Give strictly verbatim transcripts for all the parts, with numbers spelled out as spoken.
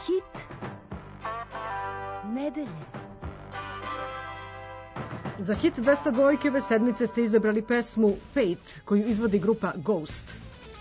Hit nedelje. Za hit dvesta dvojke ove sedmice ste izabrali pesmu Fate, koju izvodi grupa Ghost.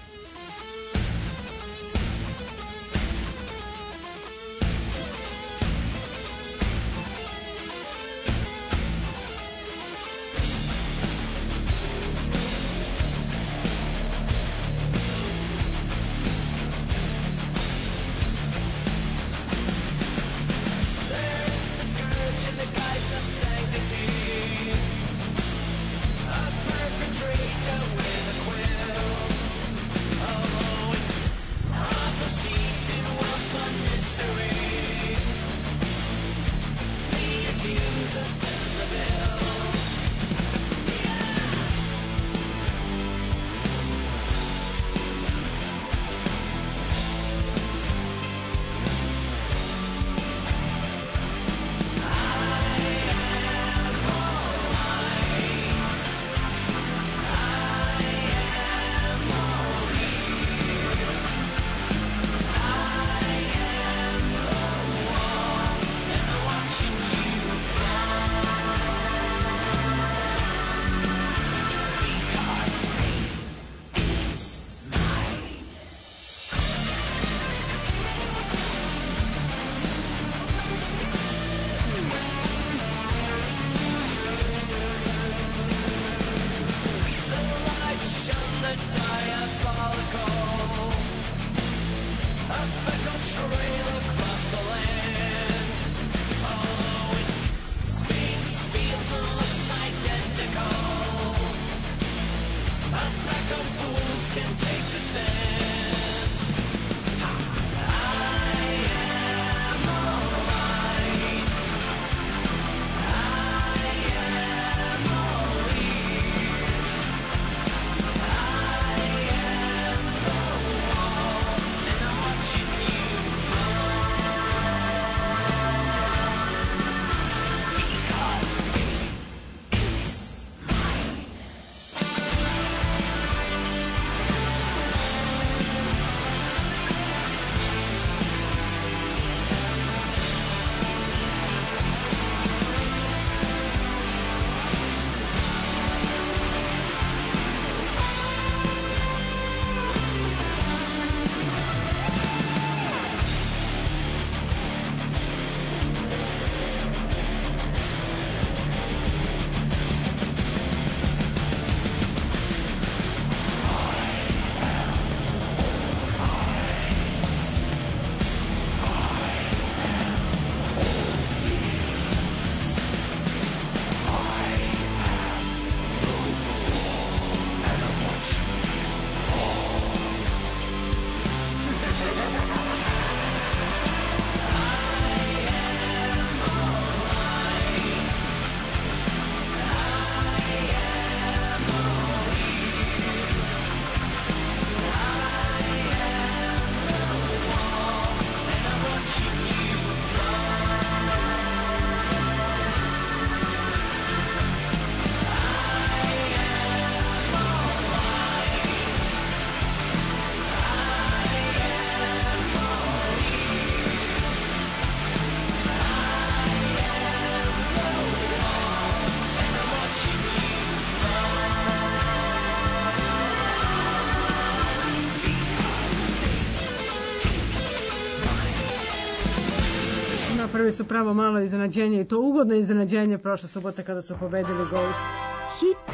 Prvi su pravo malo iznenađenje i to ugodno iznenađenje prošle subote kada su pobedili Ghost. Hit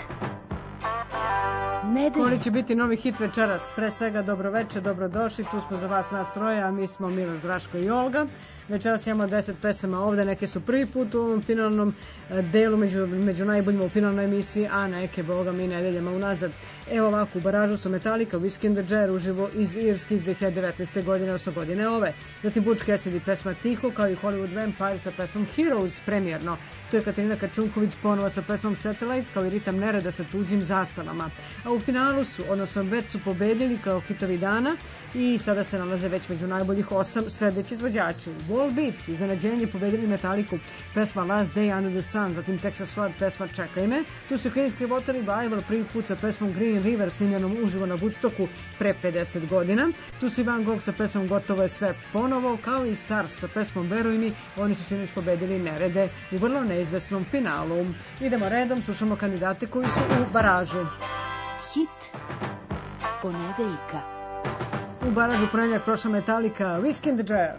nedelje. Koji će biti novi hit večeras? Pre svega dobroveče, dobrodošli, tu smo za vas nas troje, a mi smo Miloš, Draško i Olga. Večeras imamo deset pesama ovde, neke su prvi put u ovom finalnom delu među, među najboljima u finalnoj emisiji, a neke, boga mi, nedeljama unazad. Evo ovako, u baražu su Metallica, Whiskey in the Jar, uživo iz Irske iz dve hiljade devetnaeste. godine, osam godine ove. Zatim Butch Cassidy, pesma Tiho, kao i Hollywood Vampire sa pesmom Heroes, premijerno. Tu je Katarina Kačunković ponovo sa pesmom Satellite, kao i Ritam nereda sa tuđim zastavama. A u finalu su, odnosno već su pobedili kao hitovi dana i sada se nalaze već među najboljih osam sledeći izvođači. Wallbeat, iznenađenje, pobedili Metallicu, pesma Last Day Under the Sun, zatim Texas Flood, pesma Čekaj me. Tu su Creedence Clearwater Revival prvi put sa pesmom Green Green River snimljenom uživo na Woodstocku pre pedeset godina. Tu su i Van Gogh sa pesmom Gotovo je sve ponovo, kao i Sars sa pesmom Veruj mi, oni su sinoć pobedili Nerede u vrlo neizvesnom finalu. Idemo redom, slušamo kandidate koji su u baražu. Hit ponedeljka. U baražu ponedjeljak prošla Metallica, Whiskey in the Jar.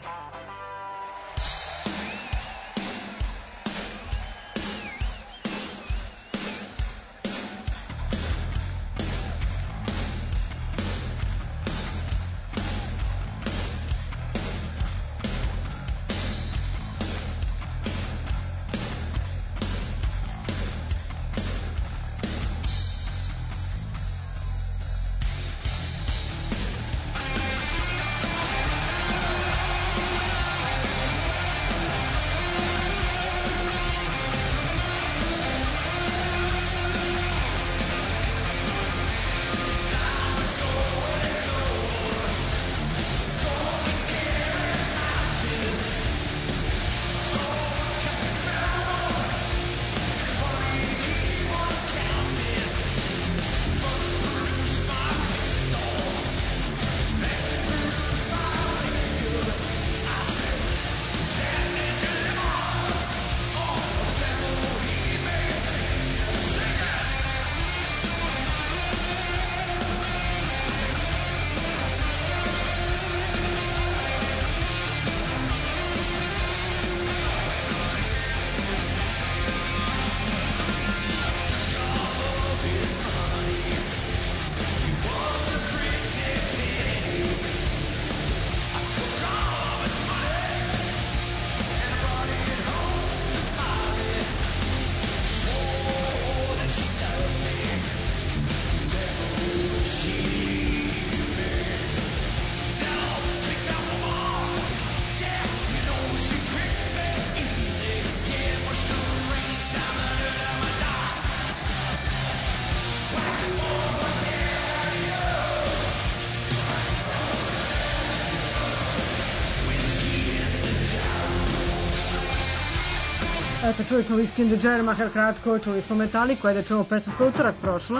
Eto, čuli smo Whiskey in the Jar, makar kratko, čuli smo Metallicu, ajde čujemo pesmu koja je utorak prošla.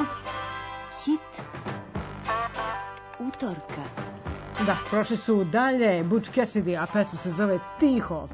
Hit utorka. Da, prošli su dalje Butch Cassidy, a pesma se zove Tiho.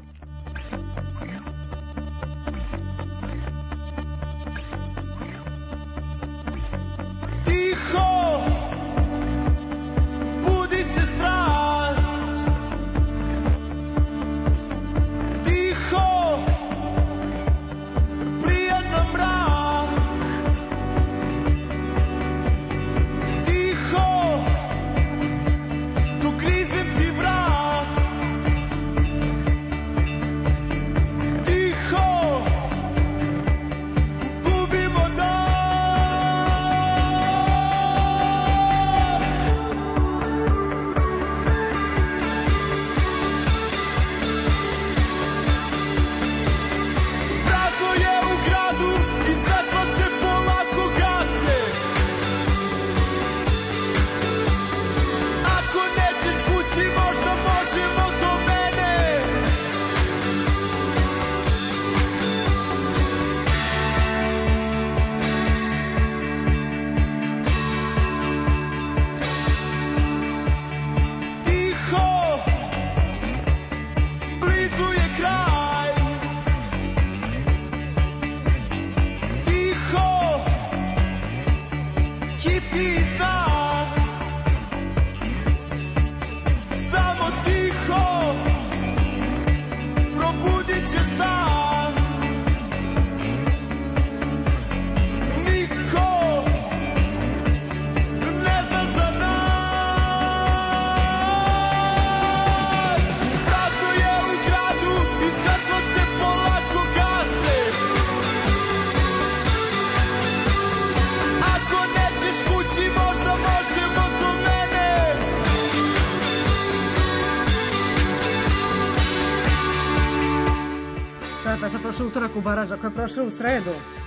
Prošao utorak u baraž, ako je prošao u sredu.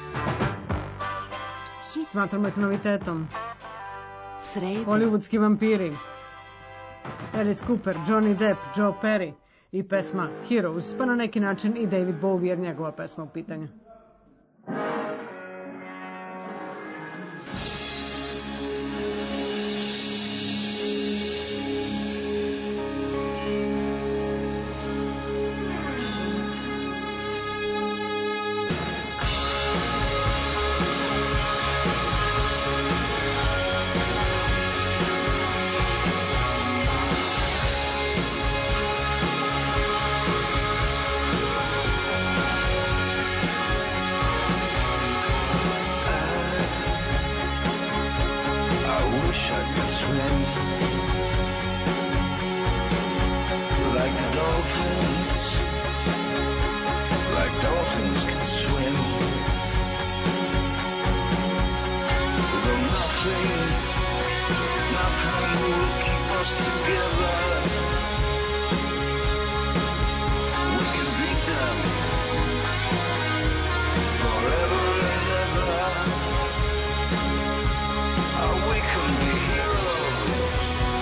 Smatramo ih novitetom. Sreda. Hollywoodski vampiri. Alice Cooper, Johnny Depp, Joe Perry i pesma Heroes, pa na neki način i David Bowie jer njegova pesma u pitanju. like the dolphins, like dolphins can swim. Though nothing, nothing will keep us together. We can beat them forever and ever. Oh, we can be heroes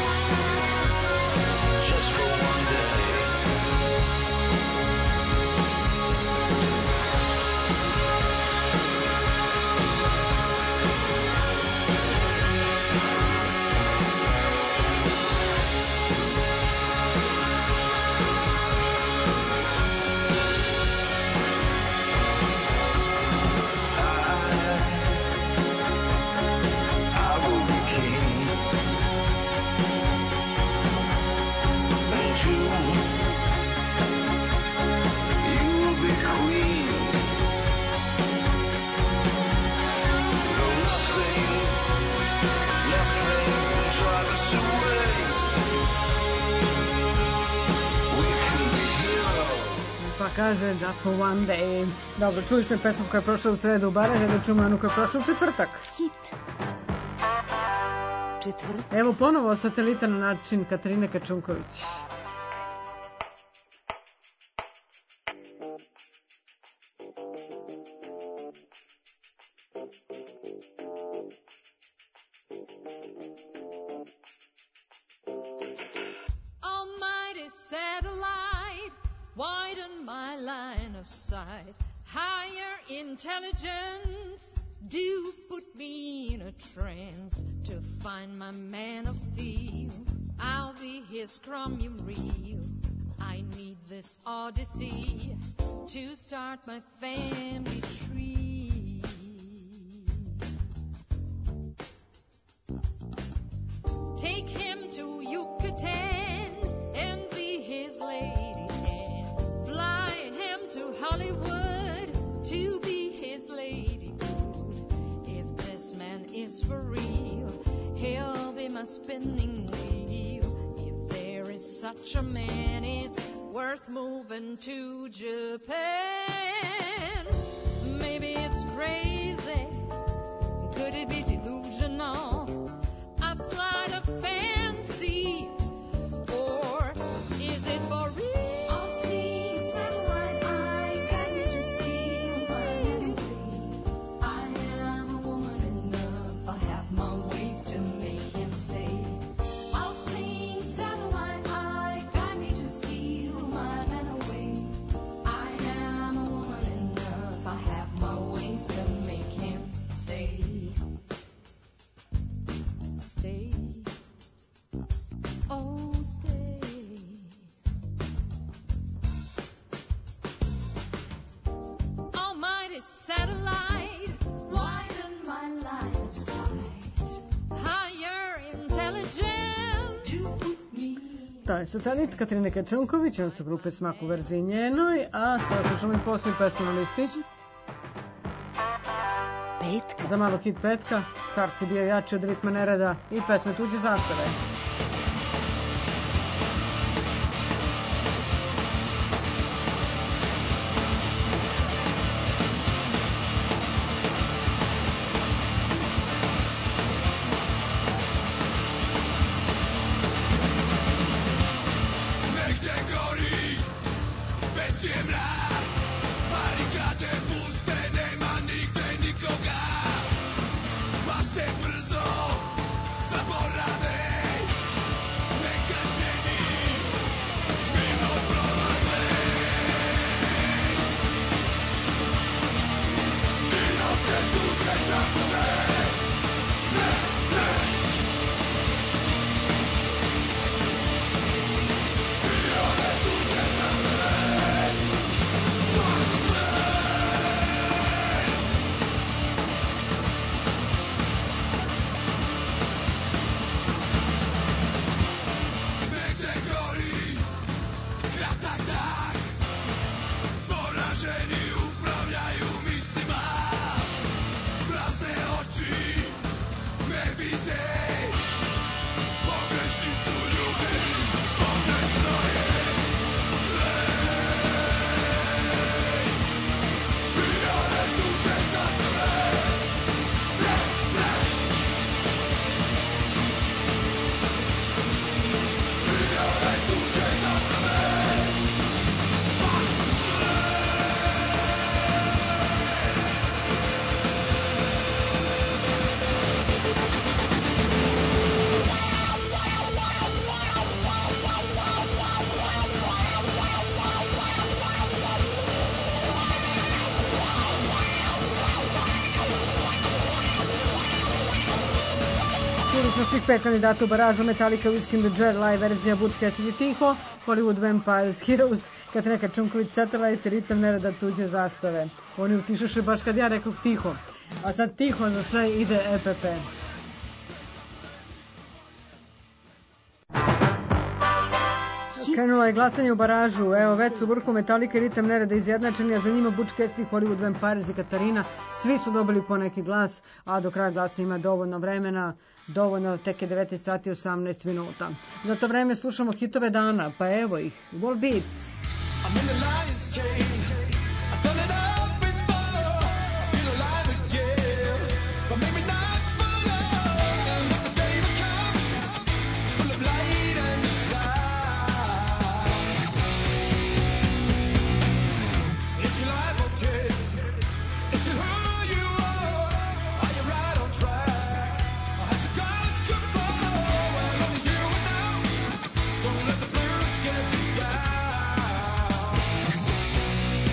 just for one day. Kaže Just for one day. Dobro, čuli smo pesmu koja je prošla u sredu u Baražu, da čujemo onu koja je prošla u četvrtak. Hit. Četvrtak. Evo ponovo satelita na način Katarine Kačunković. Almighty satellite, widen my line of sight. Higher intelligence, do put me in a trance to find my man of steel. I'll be his chromium reel. I need this odyssey to start my family tree. Take him to Yucatan and be his lady, and fly him to Hollywood to be his lady. If this man is for real, he'll be my spinning wheel. If there is such a man, it's worth moving to Japan. Maybe it's crazy, could it be delusional? A flight of fancy, or is it for real? I'll see satellite eye, can you just steal my melody? I am a woman enough, I have my ways to make him stay. I'll sing satellite eye, can you just steal my man away? I am a woman enough, I have my ways to make him stay. Stay, oh stay. Almighty satellite, widen my line of sight. Higher intelligence to put me. To je satelit Katarine Kačunković, on su grupe Smak u verziji njenoj, a sada slušamo i posljednju pesmu na listi. Petka. Za malo hit petka, Star si bio jači od ritma nereda i pesme tuđe zastave. Negdje gori, već je mrak, barikade puste, nema nigde nikoga. Ma se brzo zaborave, Čuli smo svih pet kandidata u baražu, Metallica, Whiskey in the Jar, live verzija Butch Cassidy Tiho, Hollywood Vampires, Heroes, Katrina Čunković, Satellite, Ritam nereda tuđe zastave. Oni utišuše baš kad ja rekao tiho. A sad tiho za sve ide E P P. Krenulo je glasanje u baražu, evo već su vrhu Metallica i Ritam nereda izjednačeni, a za njima Butch Cassidy, Hollywood Vampires i Katarina, svi su dobili po neki glas, a do kraja glasa ima dovoljno vremena, dovoljno, tek je devetnaest sati i osamnaest minuta. Za to vreme slušamo hitove dana, pa evo ih, Wall Beat. I'm in the lion's cage. I've done it all before. I feel alive again. But maybe not for long. Let the day will come, full of light and sound. Is your life okay? Is it who you are? Are you right on track? Or has it gone too far? Well, only you will know. Don't let the blues get you down.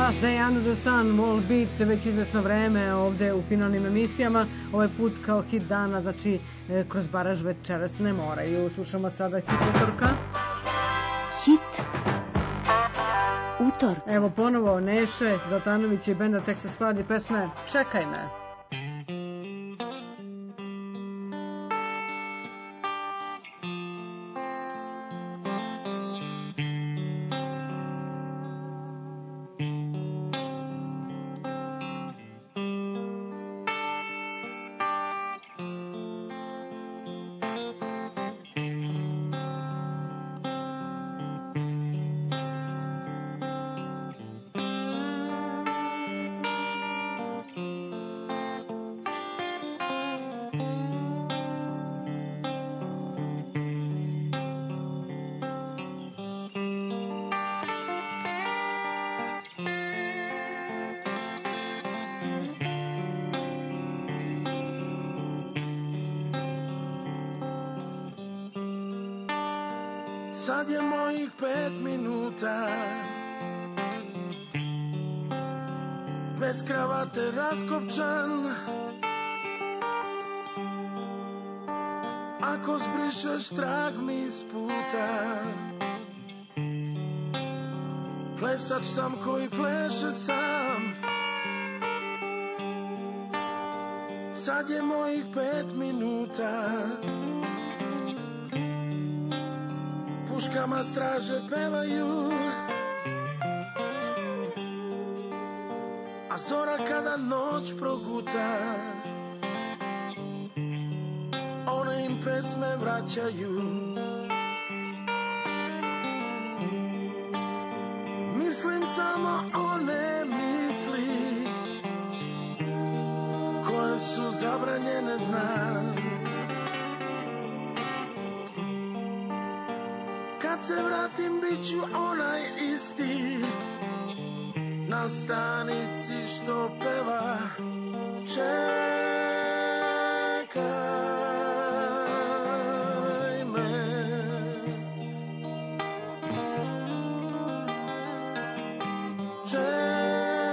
Last Day Under the Sun, Wall Beat, već izvesno vreme ovde u finalnim emisijama, ovaj put kao hit dana, znači e, kroz baraž večeras ne moraju. Slušamo sada hit utorka. Hit utorka. Evo ponovo Neše Zlatanović i benda Texas Flood i pesme Čekaj me. Sad je mojih pet minuta, bez kravate raskopčan. Ako zbrišeš trag mi s puta, plesač sam koji pleše sam. Sad je mojih pet minuta, puškama straže pevaju, a zora kada noć proguta, one im pesme vraćaju. Mislim samo one misli koje su zabranjene, znam. Kad se vratim bit ću onaj isti, na stanici što peva čekaj me. Čekaj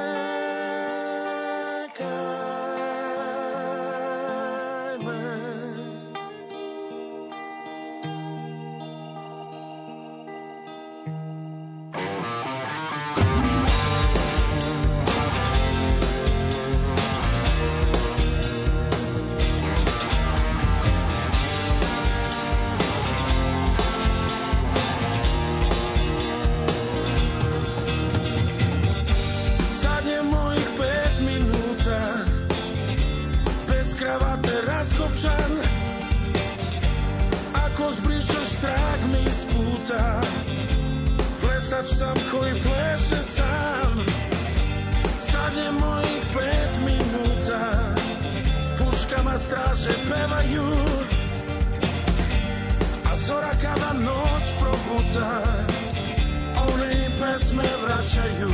me. Raskopčan, ako zbrišeš trag mi s puta, plesač sam koji pleše sam. Sad je mojih pet minuta, puškama straže pevaju, a zora kada noć proguta, one pesme vraćaju.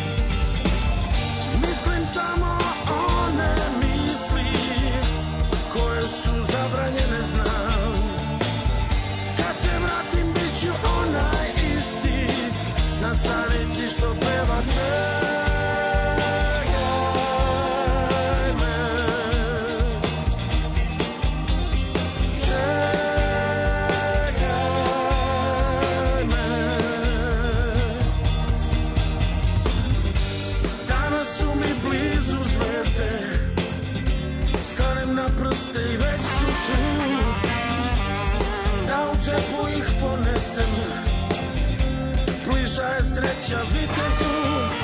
Mislim samo one misli koje su zabranjene, znam. Kad se vratim bit ću onaj isti, na stanici što peva čekaj me. Čekaj me. Danas su mi blizu zvezde, stanem na prste i već su tu, da u džepu ih ponesem, bliža je sreća vitezu.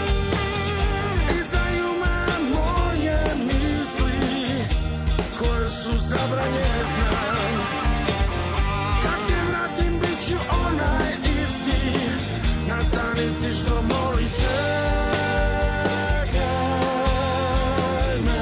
Izdaju me moje misli koje su zabranjene, znam. Kad se vratim bit ću onaj isti, na stanici što moli čekaj me.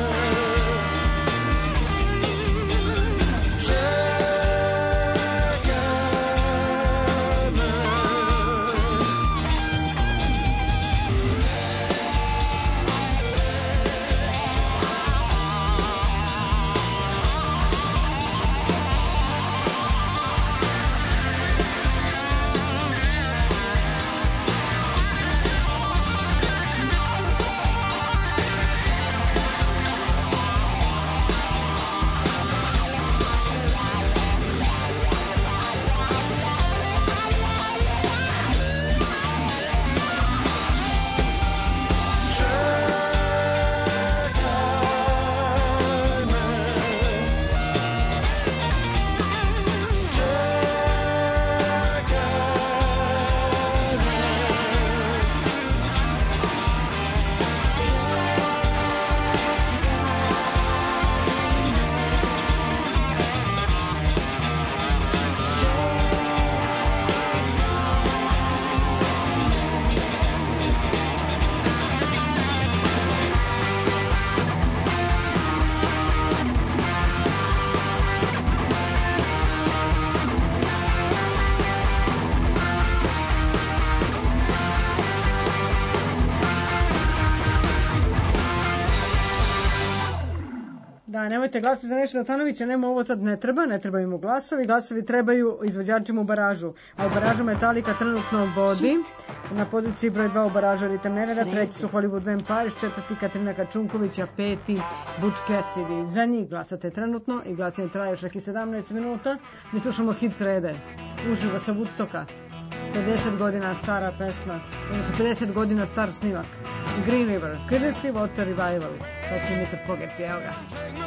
A nemojte glasati za Nešu Natanovića, nema ovo tad ne treba, ne trebaju mu glasovi, glasovi trebaju izvođačima u baražu. A u baražu Metallica trenutno vodi, na poziciji broj dva u baražu Ritam Nereda, treći su Hollywood Vampires, četvrti Katarina Kačunković, a peti Butch Cassidy. Za njih glasate trenutno i glasanje traje još i sedamnaest minuta. Mi slušamo hit srede, uživo sa Woodstocka. pedeset godina stara pesma, odnosno pedeset godina star snimak. Green River, Creedence Clearwater Revival. Pa će mi to pogeti, evo ga.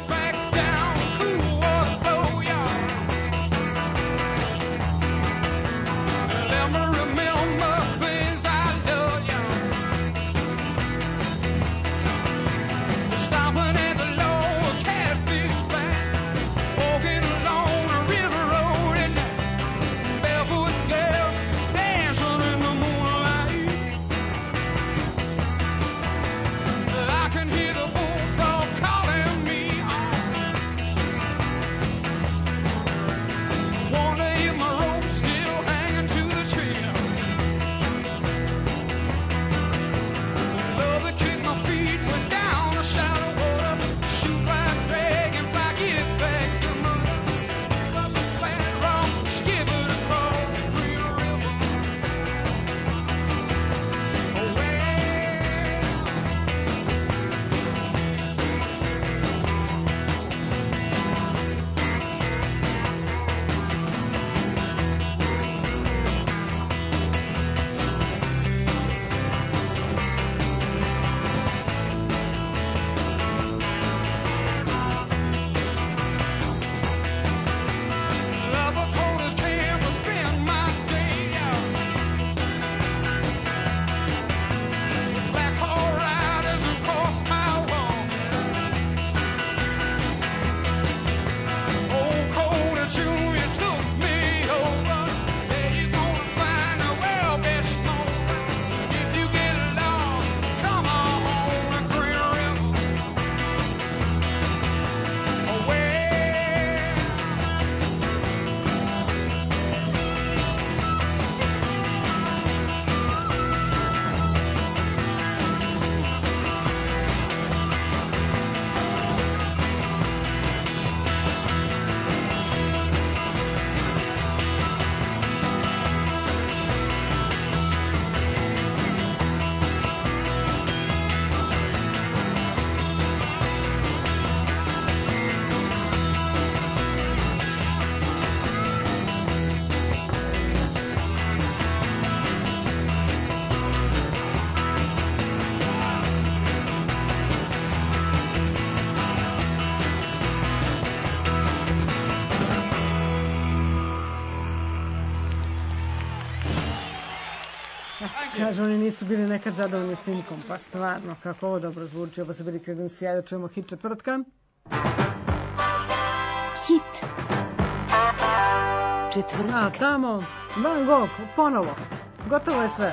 Kažu, oni nisu bili nekad zadovoljni snimkom, pa stvarno, kako ovo dobro zvuči. Ovo su bili Creedence, da čujemo hit četvrtka. Hit četvrtka. A tamo, Van Gogh, ponovo. Gotovo je sve.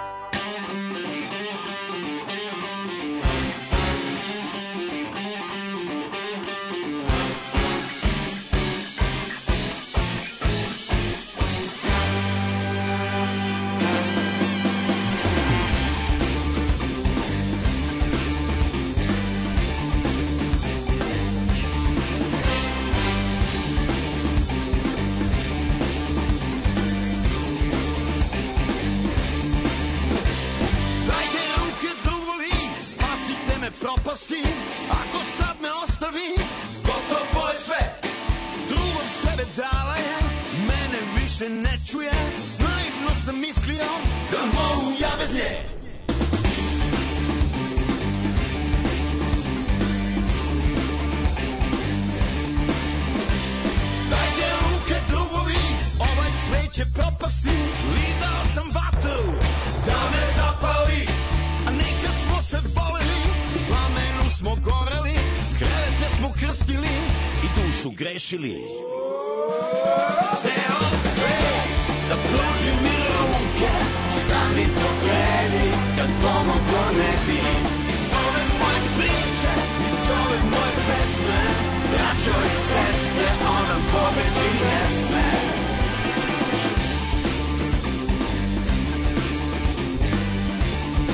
Ako sad me ostavi, gotovo je sve. Drugom sebe dala je, mene više ne čuje. Naivno sam mislio da mogu ja bez nje. Dajte ruke drugovi, ovaj svet će propasti. Lizao sam vatru da me zapali, a nekad smo se voleli, u plamenu smo goreli, krevetne smo krstili i dušu grešili. Ceo svet da pruži mi ruke, šta mi pogledi kad pomoglo ne bi. Iz ove moje priče, iz ove moje pesme, braćo i sestre, ona pobeđi ne sme.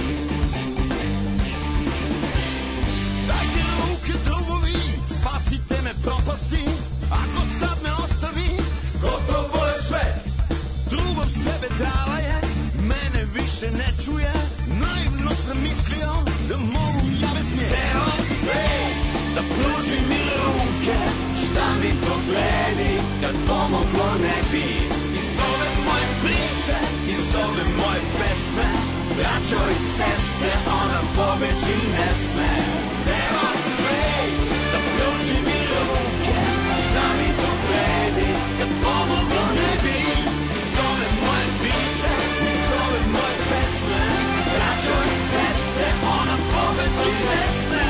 Dajte ruke drugovi, spasite više ne čuje. Naivno sam mislio da mogu ja bez nje. Ceo svet da pruži mi ruke, šta mi to vredi kad pomoglo ne bi. Iz ove moje priče, iz ove moje pesme, braćo i sestre, ona pobeći ne sme. Ceo svet da pruži mi ruke, šta mi to vredi kad pomoglo ne bi. Iz ove moje priče, iz ove moje pesme, braćo i sestre, ona pobeći ne sme.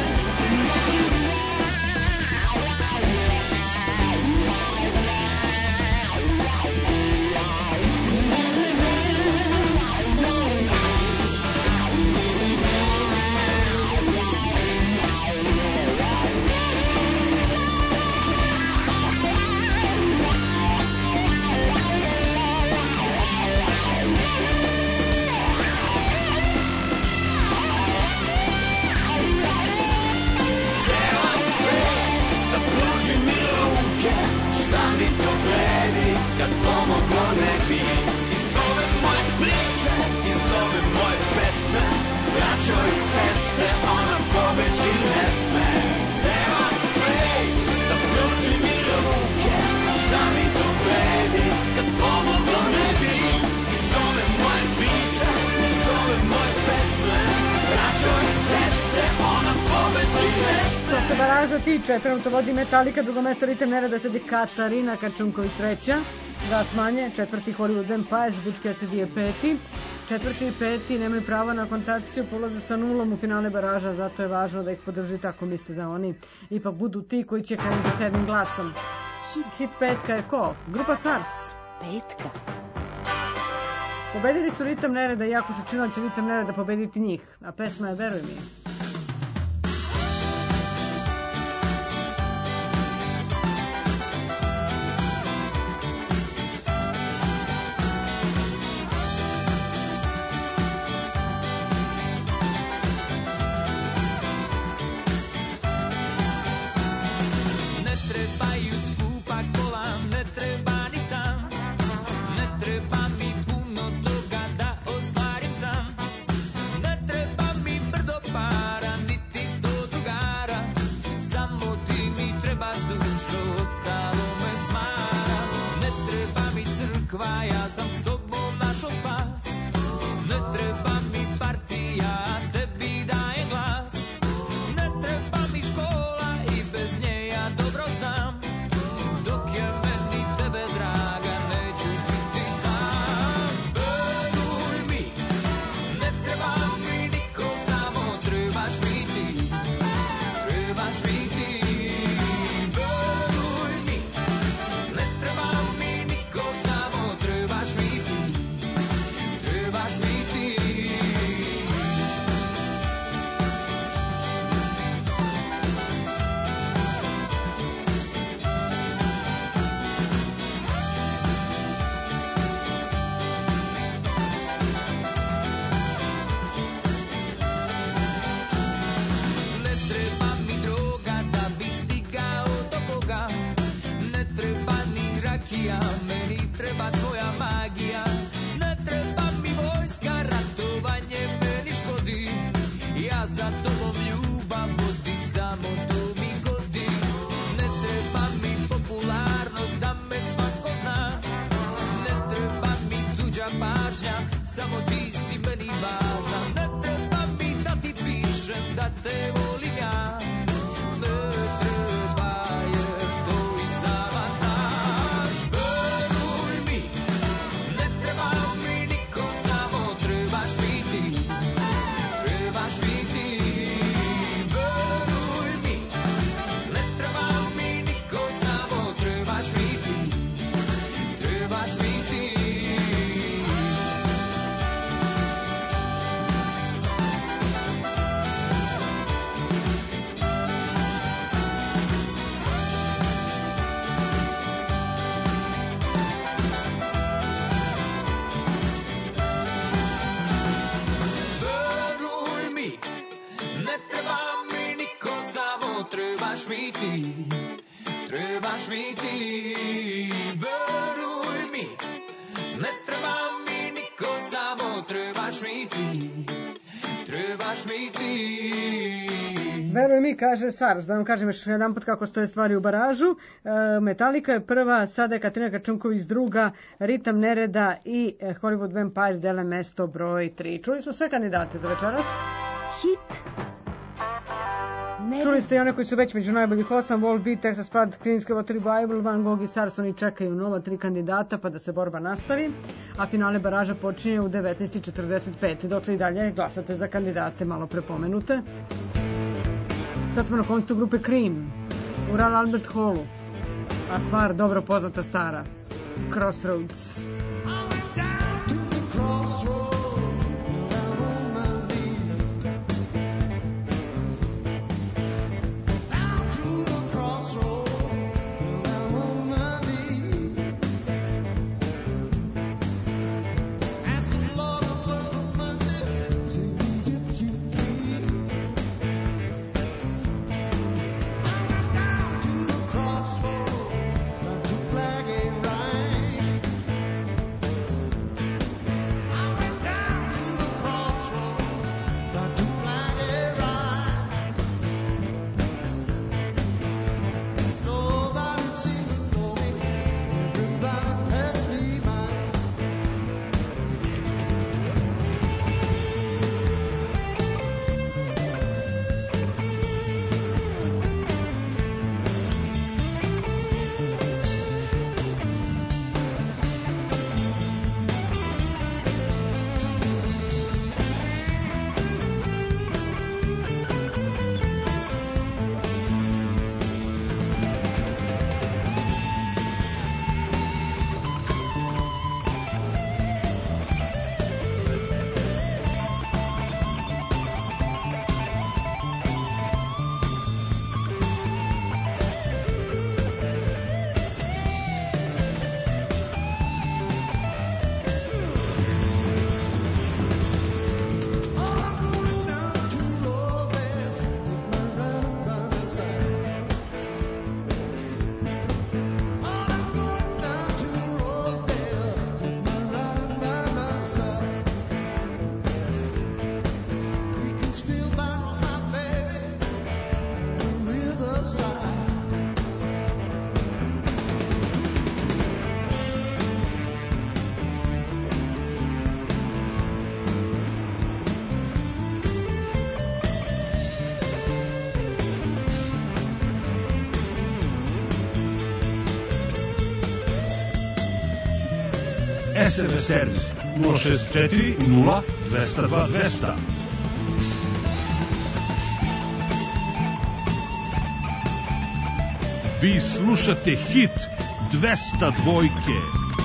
Kad pomoglo ne bi. Iz ove moje priče, iz ove moje pesme, braćo i sestre, ona pobeći ne sme. Ceo svet da pruži mi ruke, šta mi to vredi kad pomoglo ne bi. Iz ove moje priče, iz ove moje pesme, braćo i sestre, ona pobeći ne sme. Što se baraža tiče, trenutno vodi Metallica, drugo mesto Ritem Nereda sedi Katarina Kačunković treća, Gas manje, četvrti Hollywood Vampires, Butch Cassidy je peti, četvrti i peti nemaju prava na kontaciju, polaze sa nulom u finale baraža, zato je važno da ih podržite ako mislite da oni ipak budu ti koji će krenuti sedmim glasom. Hit, hit petka je ko? Grupa SARS. Petka. Pobedili su Ritem Nereda, iako se činilo će Ritem Nereda pobediti njih, a pesma je Veruj mi. Ja sam s tobom našo spas. Ne treba mi partija, tebi dajem glas. Ne treba mi škola i bez nje ja dobro znam. Dok je meni tebe draga, neću biti sam. Veruj mi, ne treba mi niko, samo trebaš mi ti. Trebaš mi ti. Veruj mi, ne treba mi niko, samo trebaš mi ti. Trebaš mi ti. Ne treba mi droga da bih stigao do Boga. Ne treba ni rakija, meni treba tvoja magija. Ne treba mi vojska, ratovanje meni škodi. Ja za tobom ljubav vodim, samo to mi godi. Ne treba mi popularnost, da me svako zna. Ne treba mi tuđa pažnja, samo ti si meni važna. Ne treba mi da ti pišem da te volim ja. Ne treba, jer to i sama znaš. Veruj mi, ne treba mi niko, samo trebaš mi ti. Trebaš mi ti. Veruj mi, ne treba mi niko, samo trebaš mi ti. Trebaš mi ti. Veruj mi, ne treba mi niko, samo trebaš mi ti. Trebaš mi ti. Veruj mi, ne treba mi niko, samo trebaš mi ti, trebaš mi ti. Veruj mi, kaže Sars, da vam kažem još jedan put kako stoje stvari u baražu. E, Metallica je prva, sada je Katarina Kačunković druga, Ritam nereda i e, Hollywood Vampires dele mesto broj tri. Čuli smo sve kandidate za večeras. Hit. Čuli ste i one koji su već među najboljih osam, Wall Beat, Texas Pad, Clean Water Revival, Van Gogh i Sarson i čekaju nova tri kandidata pa da se borba nastavi, a finale baraža počinje u devetnaest i četrdeset pet. Dokle i dalje glasate za kandidate malo prepomenute. Sad smo na koncu grupe Cream u Royal Albert Hallu, a stvar dobro poznata stara, Crossroads. S M S servis nula šest četiri nula dva zero dva dva zero. Vi slušate hit dvesta dvojke.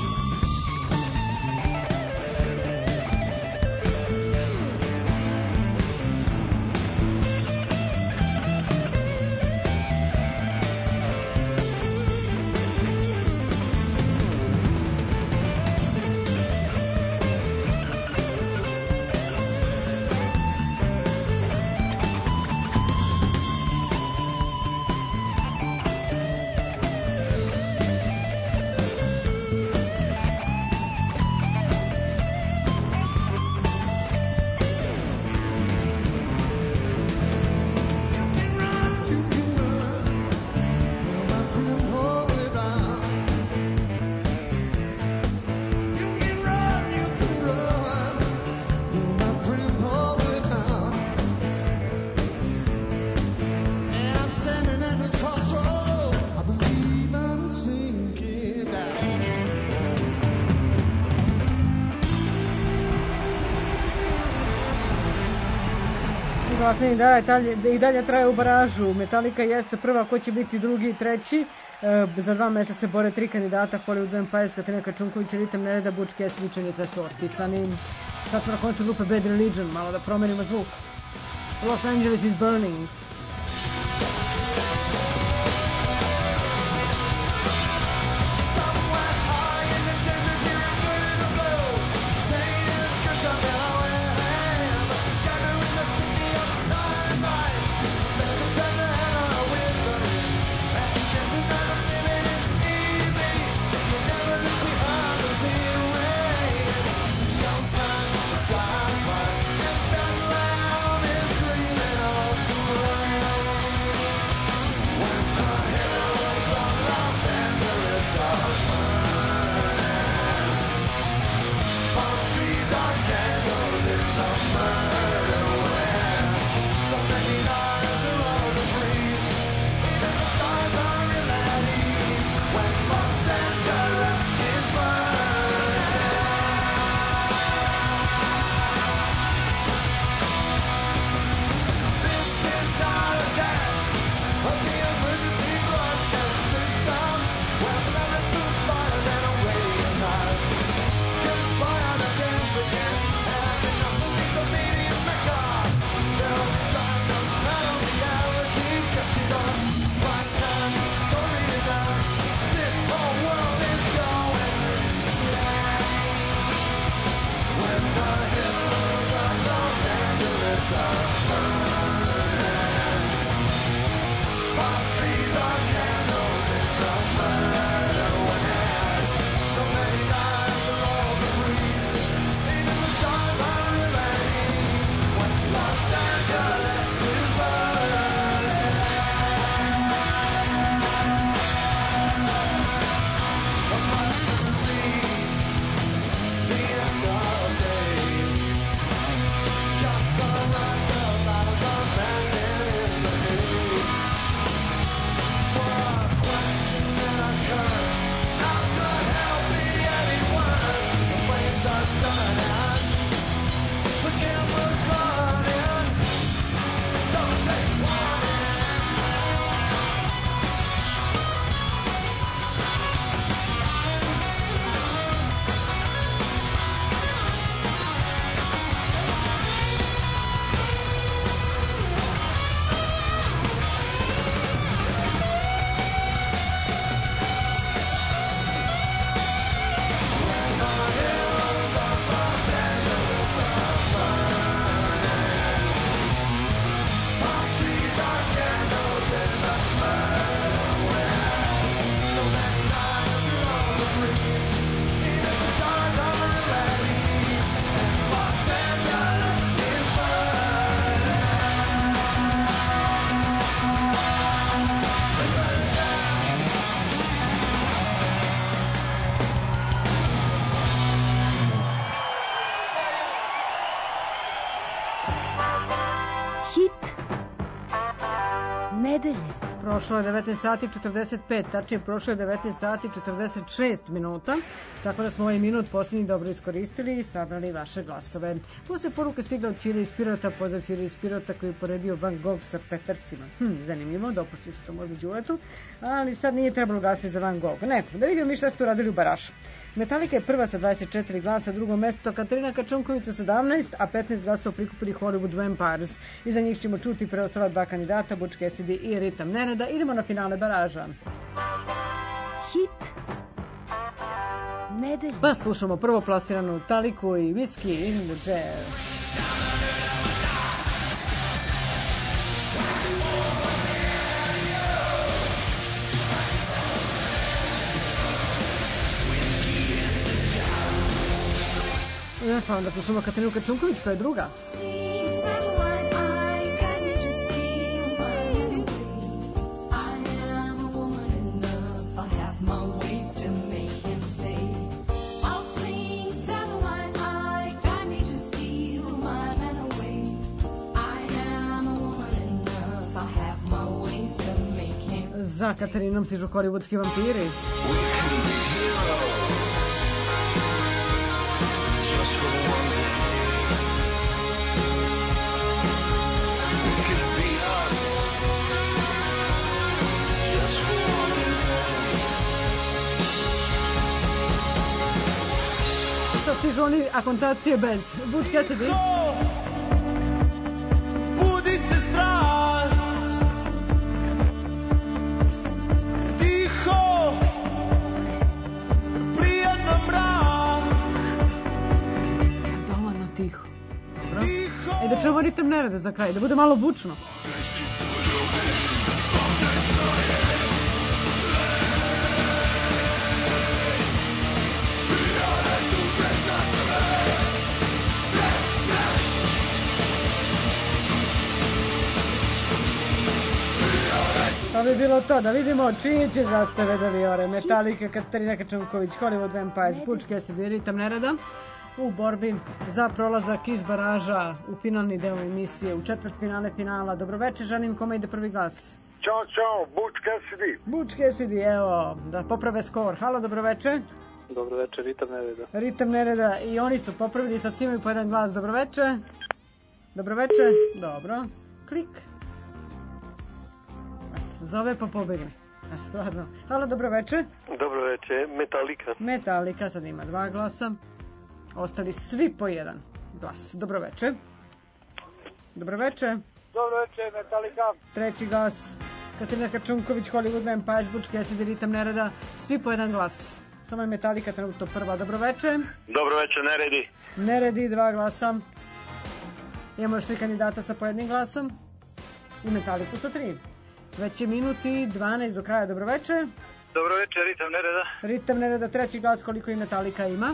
Glasanje da, dalje, i dalje traje u baražu. Metallica jeste prva, ko će biti drugi i treći. E, za dva mesta se bore tri kandidata, Hollywood Vampires, Katarina Kačunković, Ritam nereda, Butch Cassidy i sve su otpisani. Sad smo na koncu grupe Bad Religion, malo da promenimo zvuk. Los Angeles is burning. Sometimes Hit nedelje. Prošlo je devetnaest sati četrdeset pet, tačnije prošlo je devetnaest sati četrdeset šest minuta, tako da smo ovaj minut posljednji dobro iskoristili i sabrali vaše glasove. Posle poruka stigla od Ćire iz Pirota, pozdrav Ćire iz Pirota koji je poredio Van Gogh sa Peppersima. Hm, zanimljivo, dopušti se to možda Đuletu, ali sad nije trebalo glasiti za Van Gogh. Ne, da vidimo mi šta ste uradili u Barašu. Metallica je prva sa dvadeset četiri glasa, drugo mesto Katarina Kačunković sa sedamnaest, a petnaest glasova prikupili Hollywood Vampires. Iza njih ćemo čuti preostala dva kandidata, Butch Cassidy i Ritam Nereda. Idemo na finale Baraža. Hit nedelje. Pa slušamo prvo plasiranu Taliku i Whiskey in the Jar. E, pa onda slušamo Katarinu Kačunković koja je druga. Za Katarinom stižu hollywoodski vampiri. We can be heroes just for one day. We can be us just for one day. Sad stižu oni akontacije bez. Butch Cassidy. Budi se strast, tiho, prijatno mrak, Dovoljno tiho. Dobro. E da čujemo Ritam Nereda za kraj, da bude malo bučno. To bi bilo to, da vidimo čije će zastave da viore. Metallica, Katarina Kačunković, Hollywood Vampires, Butch Cassidy i Ritam Nereda u borbi za prolazak iz Baraža u finalni deo emisije, u četvrt finale finala. Dobroveče, žanim, kome ide prvi glas? Ćao, čao, Butch Cassidy. Butch Cassidy, evo, da poprave skor. Halo, dobroveče. Dobroveče, Ritam Nereda. Ritam Nereda i oni su popravili, sad svi imaju po jedan glas. Dobroveče. Dobroveče, dobro. Klik. Zove pa pobegni. A stvarno. Halo, dobroveče. Dobroveče, Metallica. Metallica sad ima dva glasa. Ostali svi po jedan glas. Dobroveče. Dobroveče. Dobroveče, Metallica. Treći glas. Katarina Kačunković, Hollywood Vampires, Butch Cassidy, Ritam Nereda. Svi po jedan glas. Samo je Metallica trenutno prva. Dobroveče. Dobroveče, Neredi. Neredi, dva glasa. Imamo još tri kandidata sa po jednim glasom. I Metallica sa tri. Već je minuti dvanaest do kraja. Dobroveče. Dobroveče, Ritam Nereda. Ritam Nereda, treći glas, koliko i Metallica ima.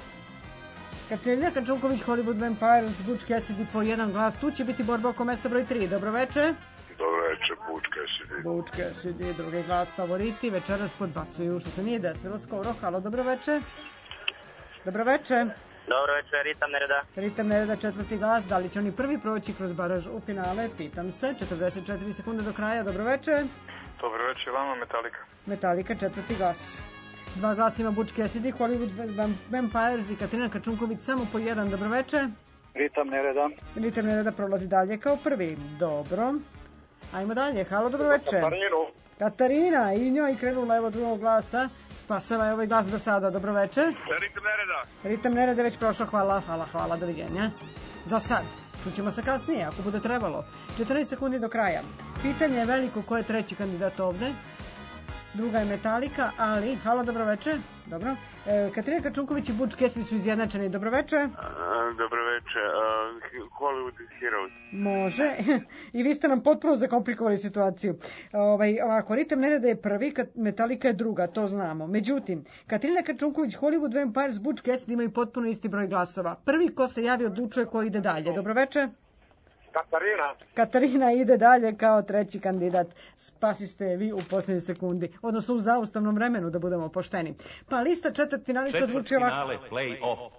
Katarina Kačunković, Hollywood Vampires, Butch Cassidy po jedan glas. Tu će biti borba oko mesta broj tri. Dobroveče. Dobroveče, Butch Cassidy. Butch Cassidy, drugi glas, favoriti. Večeras podbacuju, što se nije desilo skoro. Halo, dobroveče. Dobroveče. Dobroveče, Ritam Nereda. Ritam Nereda, četvrti glas. Da li će oni prvi proći kroz baraž u finale? Pitam se. četrdeset četiri sekunde do kraja. Dobroveče. Dobroveče vama, Metallica. Metallica, četvrti glas. Dva glasa ima Butch Cassidy, Hollywood Vampires i Katarina Kačunković samo po jedan. Dobroveče. Ritam Nereda. Ritam Nereda prolazi dalje kao prvi. Dobro. Ajmo dalje. Halo, dobroveče. Katarinu. Katarina, i njoj krenula evo drugog glasa. Spasava je ovaj glas do sada. Dobroveče. Ritam Nereda. Ritam Nereda već prošla. Hvala, hvala, hvala. Doviđenja. Za sad. Čućemo se kasnije, ako bude trebalo. četrnaest sekundi do kraja. Pitanje je veliko ko je treći kandidat ovde. Druga je Metallica, ali... Halo, dobroveče. Dobro. E, Katarina Kačunković i Butch Cassidy su izjednačeni. Dobroveče. Dobroveče, Hollywood Heroes. Može. I vi ste nam potpuno zakomplikovali situaciju. Ovaj, ovako, Ritam Nereda je prvi, Metallica je druga, to znamo. Međutim, Katarina Kačunković, Hollywood Vampires, Butch Cassidy imaju potpuno isti broj glasova. Prvi ko se javi odlučuje ko ide dalje. Dobroveče. Katarina. Katarina ide dalje kao treći kandidat. Spasiste je vi u posljednjoj sekundi. Odnosno u zaustavnom vremenu, da budemo pošteni. Pa lista četvrt finalista zvuči ovako. Finale, play-off.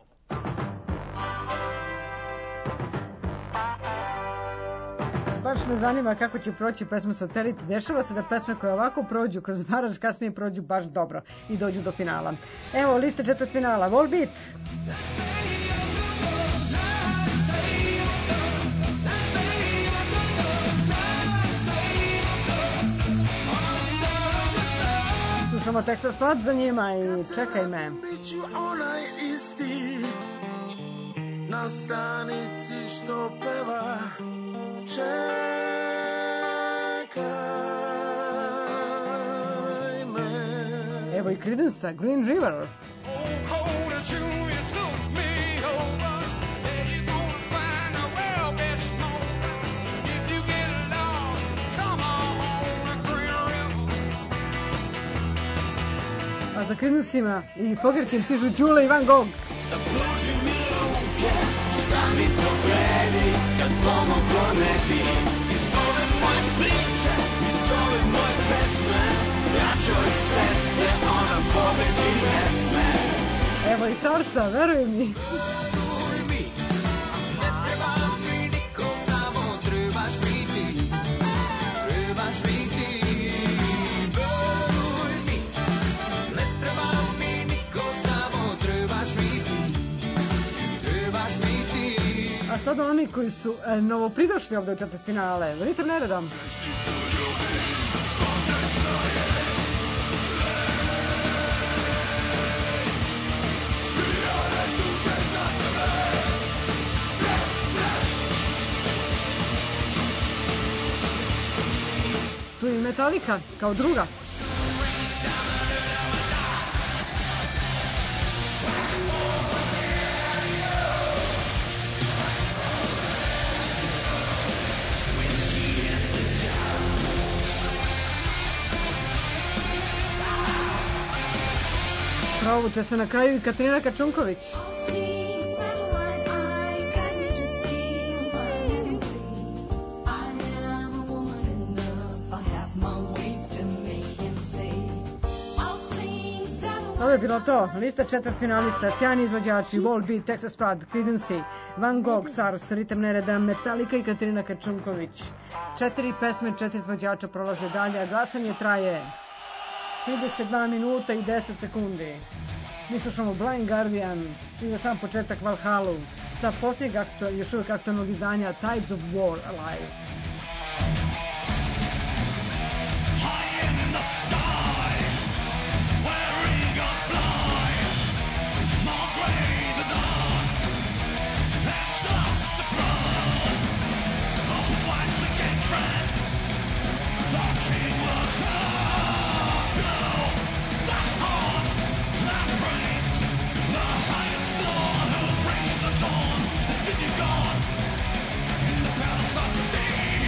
baš me zanima kako će proći pesma Satelit. Dešava se da pesme koje ovako prođu kroz baraž kasnije prođu baš dobro i dođu do finala. Evo liste četvrtfinala. Volbeat. Slušamo Texas Flood za njima i Čekaj me. Biću onaj isti na stanici što peva Čekaj me. Evo i Creedence, Green River. A za Creedencima i Fogertim stižu Đule i Van Gogh. Da pruži mi ruke, šta mi to vredi, kad pomoglo ne bi. Iz ove moje priče, iz ove moje pesme, braćo i sestre, ona pobeđi ne sme. Evo i Sarsa, veruj mi. Veruj mi, ne treba mi niko, samo trebaš mi ti, trebaš mi ti. Veruj mi, ne treba mi niko, samo trebaš mi ti, trebaš mi ti. A sada oni koji su e, novopridošli ovde u četvrtfinale. Ritam neredom. Tu je Metallica kao druga. Provuče se na kraju i Katarina Kačunković. Ovo je bilo to. Lista četvrtfinalista, sjajni izvođači, Volbeat, Texas Flood, Creedence, Van Gogh, Sars, Ritam nereda, Metallica i Katarina Kačunković. Četiri pesme, četiri izvođača prolaze dalje, a glasanje traje trideset dva minuta i deset sekundi. Mi slušamo Blind Guardian i za sam početak Valhallu sa posljednjeg aktu, još uvijek aktualnog izdanja Tides of War Alive. Gone in the palace of the state.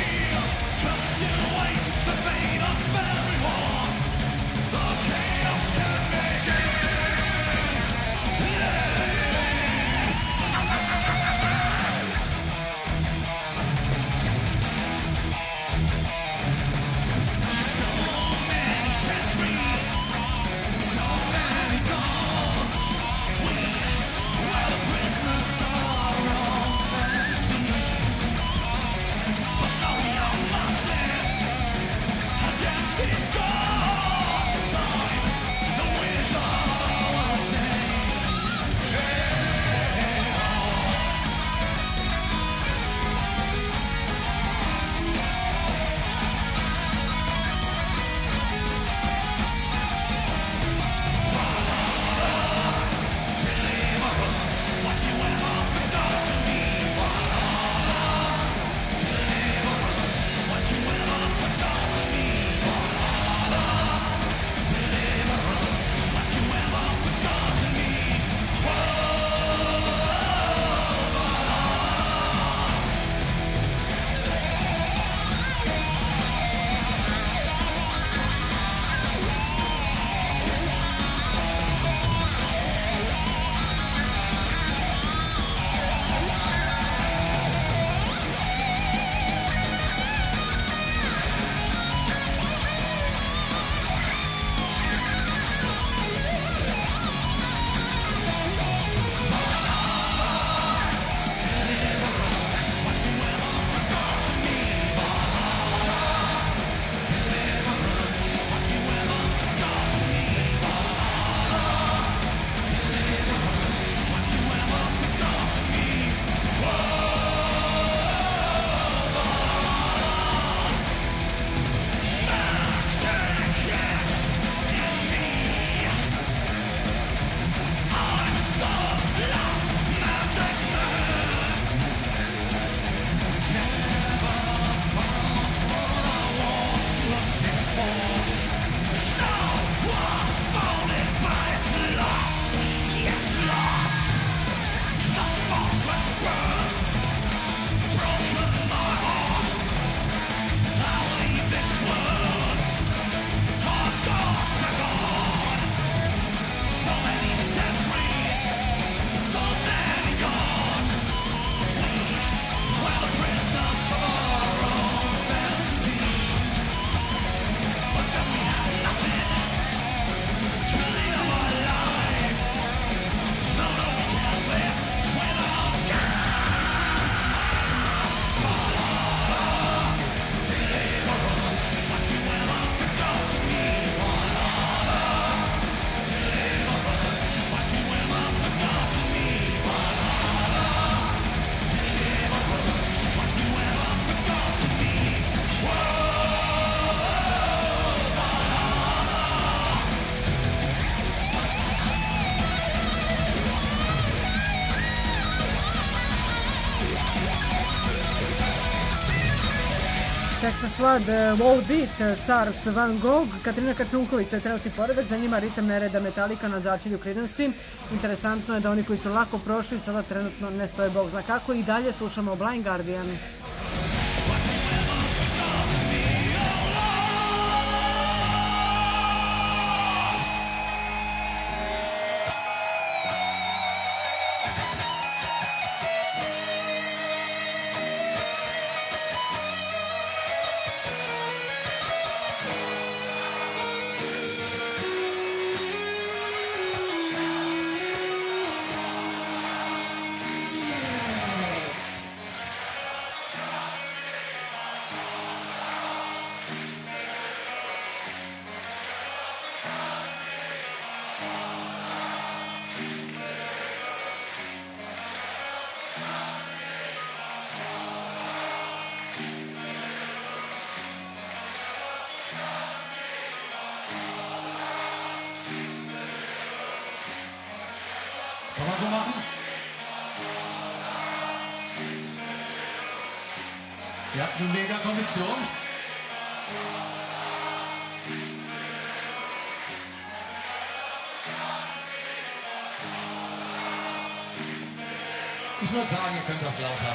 Texas Flood, Wall Beat, Sars, Van Gogh, Katarina Kačunković, to je trenutni poredak, za njima ritam nereda Metallica na začelju Creedence. Interesantno je da oni koji su lako prošli sada trenutno ne stoje bog zna kako i dalje slušamo Blind Guardian. Kann man so machen? Ihr habt eine mega Kondition. Ich würde sagen, ihr könnt das lauter.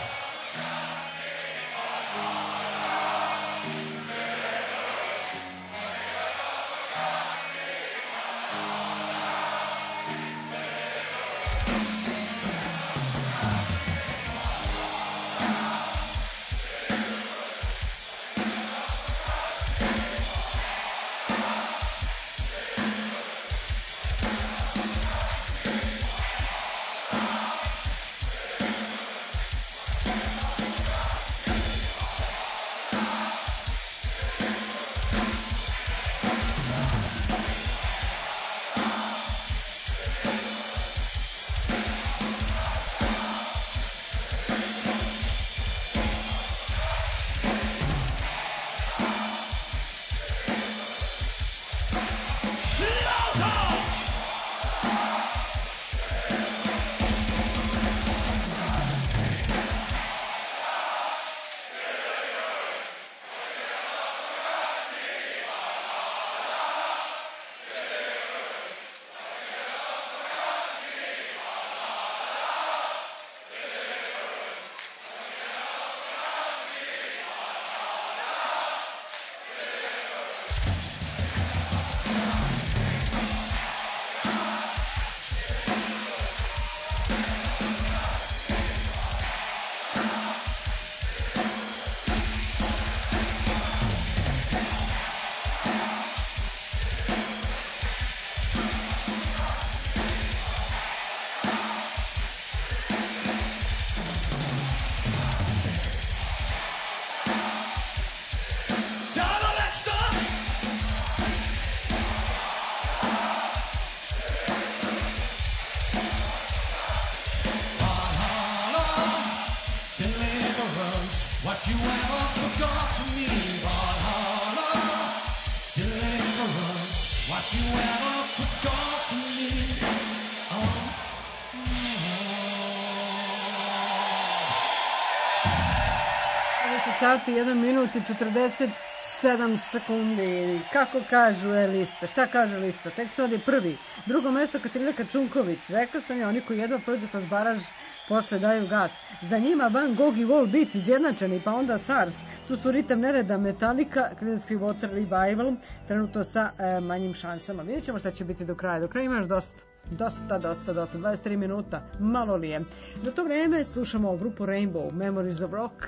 Sati, jedan minut i četrdeset sedam sekundi. Kako kažu je lista? Šta kaže lista? Tek se ovdje prvi. Drugo mesto Katarina Kačunković. Rekla sam je, oni koji jedva prođu kroz baraž posle daju gas. Za njima Van Gogh i Wall Beat izjednačeni, pa onda Sars. Tu su ritam nereda Metallica, Creedence Clearwater Revival, trenutno sa e, manjim šansama. Vidjet ćemo šta će biti do kraja. Do kraja imaš dosta. Dosta, dosta, dosta. dvadeset tri minuta. Malo li je. Do to vreme slušamo grupu Rainbow, Memories of Rock,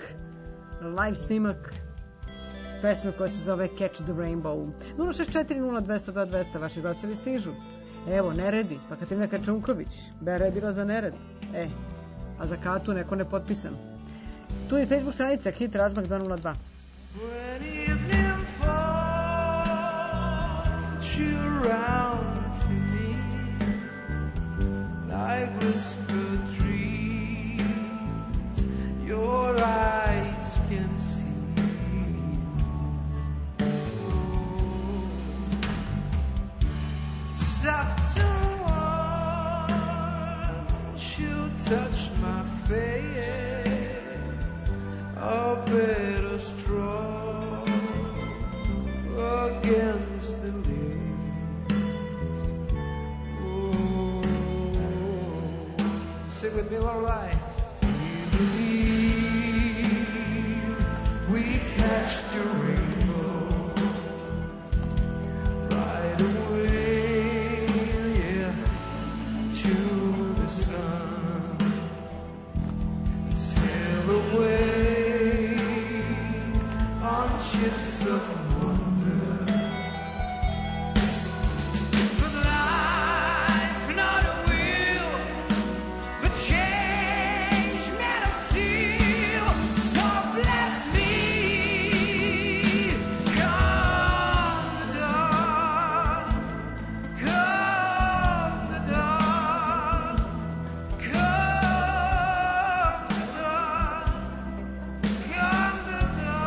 live snimak pesme koja se zove Catch the Rainbow. nula šest četiri nula dva nula dva dva nula nula, vaši glasovi stižu. Evo, neredi, pa Katarina Kačunković, Bera je bila za nered. E, a za Katu neko nepotpisan. Tu je Facebook stranica Hit Razmak dva nula dva. When evening falls, you round to me like whispered dreams. Your eyes can see. Soft and warm, she'll touch my face. A bit of straw. be alright. We believe we catch the rainbow right away, yeah, to the sun. Sail away on ships of wonder. But life not a wheel, but change made of steel. So bless me, come the dawn, come the dawn, come the dawn, come the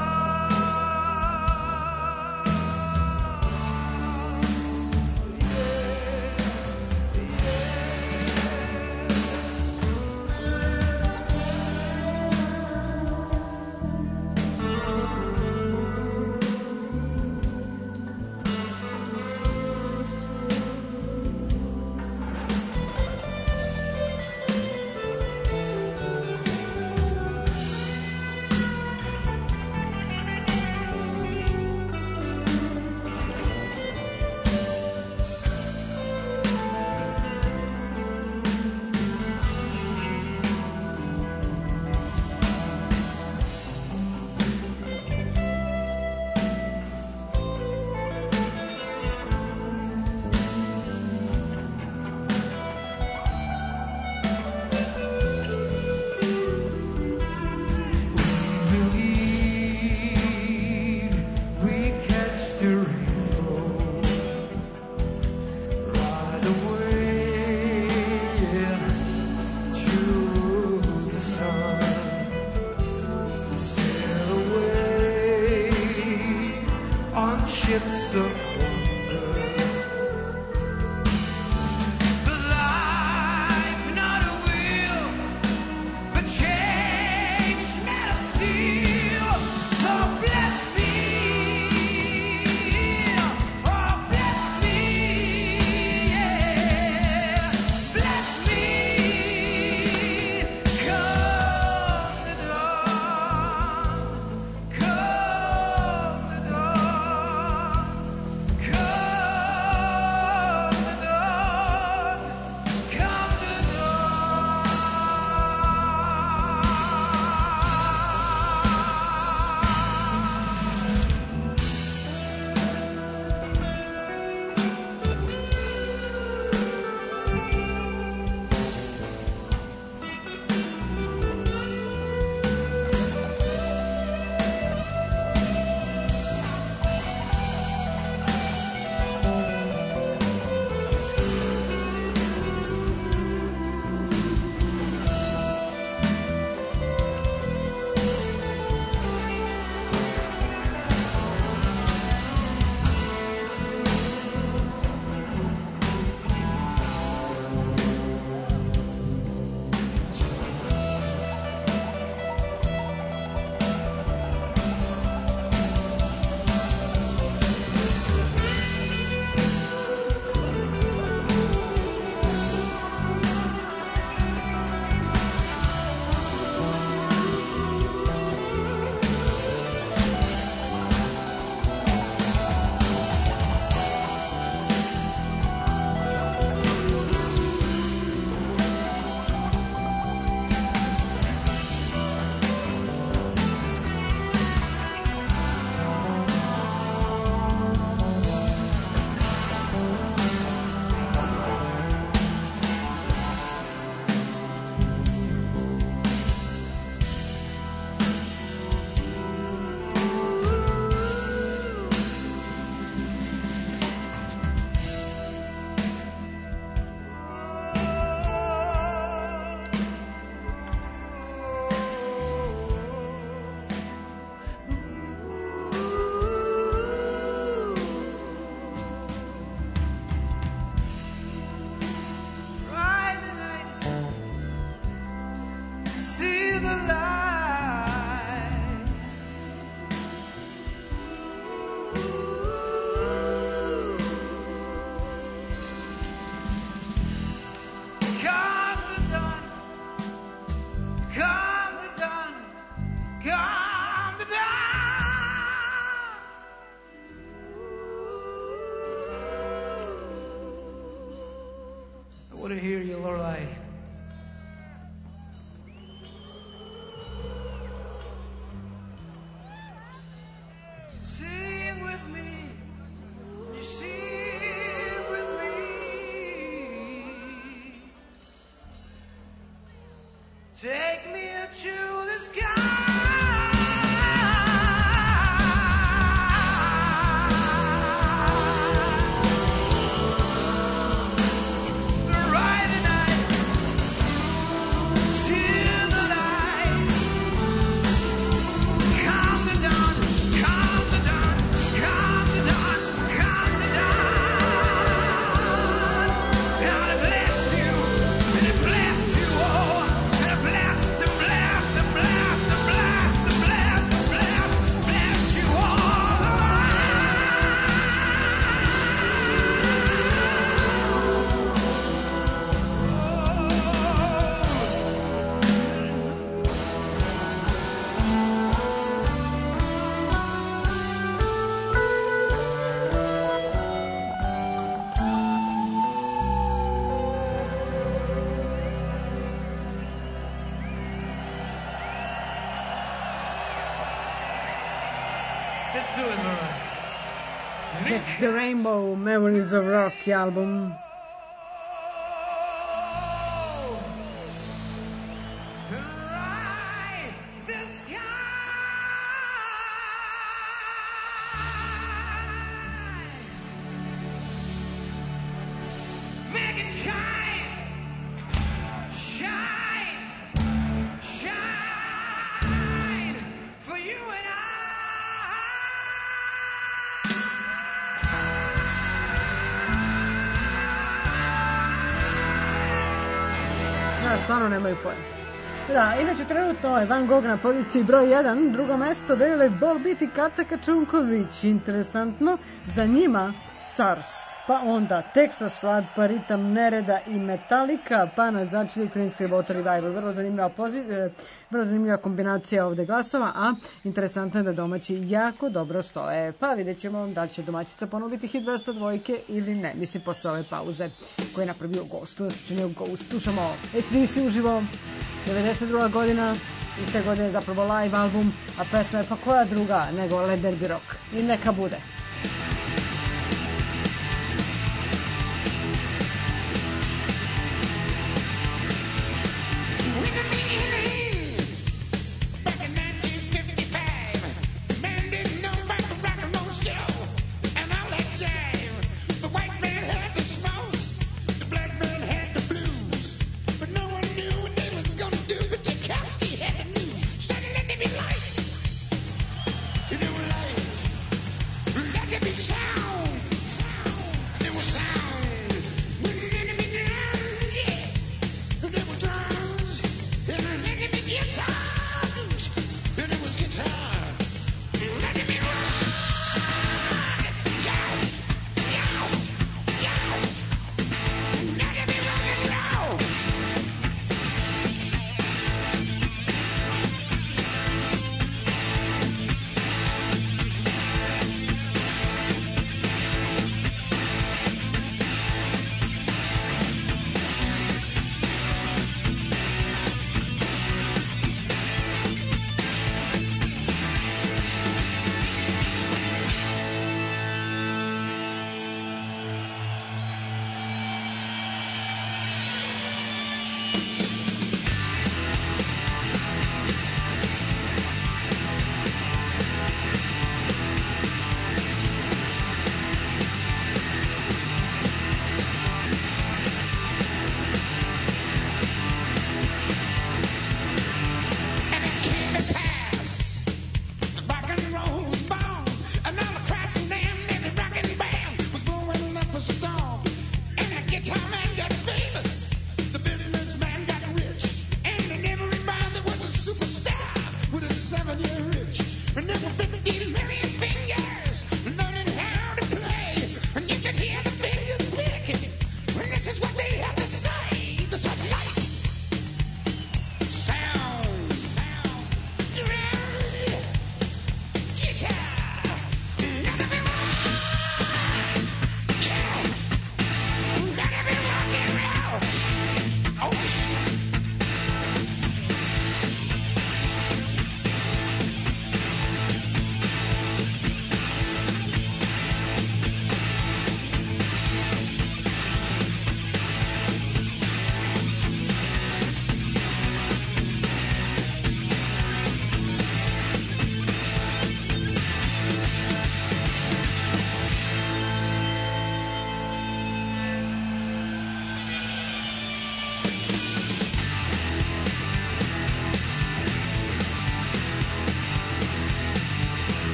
believe we catch the rainbow right away, yeah, to the sun. Sail away on ships of wonder. But life not a wheel, but change made of steel. So bless me, oh bless me, yeah, bless me. Come the dawn, come the dawn, Calm down. I want to hear you, Lorelei. Sing with me. You sing with me. Take me to the sky. Let's do it, Laura. It's the Rainbow Memories of Rock album. Stvarno nemaju pojma. Da, inače trenutno je Van Gogh na poziciji broj jedan, drugo mesto David Bowie i Kata Kačunković. Interesantno, za njima SARS, pa onda Texas Flood, pa Ritam nereda i Metallica, pa na začelju Creedence Clearwater Revival. Vrlo zanimljiva, pozi- vrlo zanimljiva kombinacija ovde glasova, a interesantno je da domaći jako dobro stoje. Pa vidjet ćemo da će domaćica ponoviti hit dvesta dvojke ili ne. Mislim, posle ove pauze koje je napravio Ghost, to se činio Ghost. Slušamo A C D C uživo, devedeset druga godina, iste godine zapravo live album, a pesma je pa koja druga nego Let There Be Rock. I neka bude. Be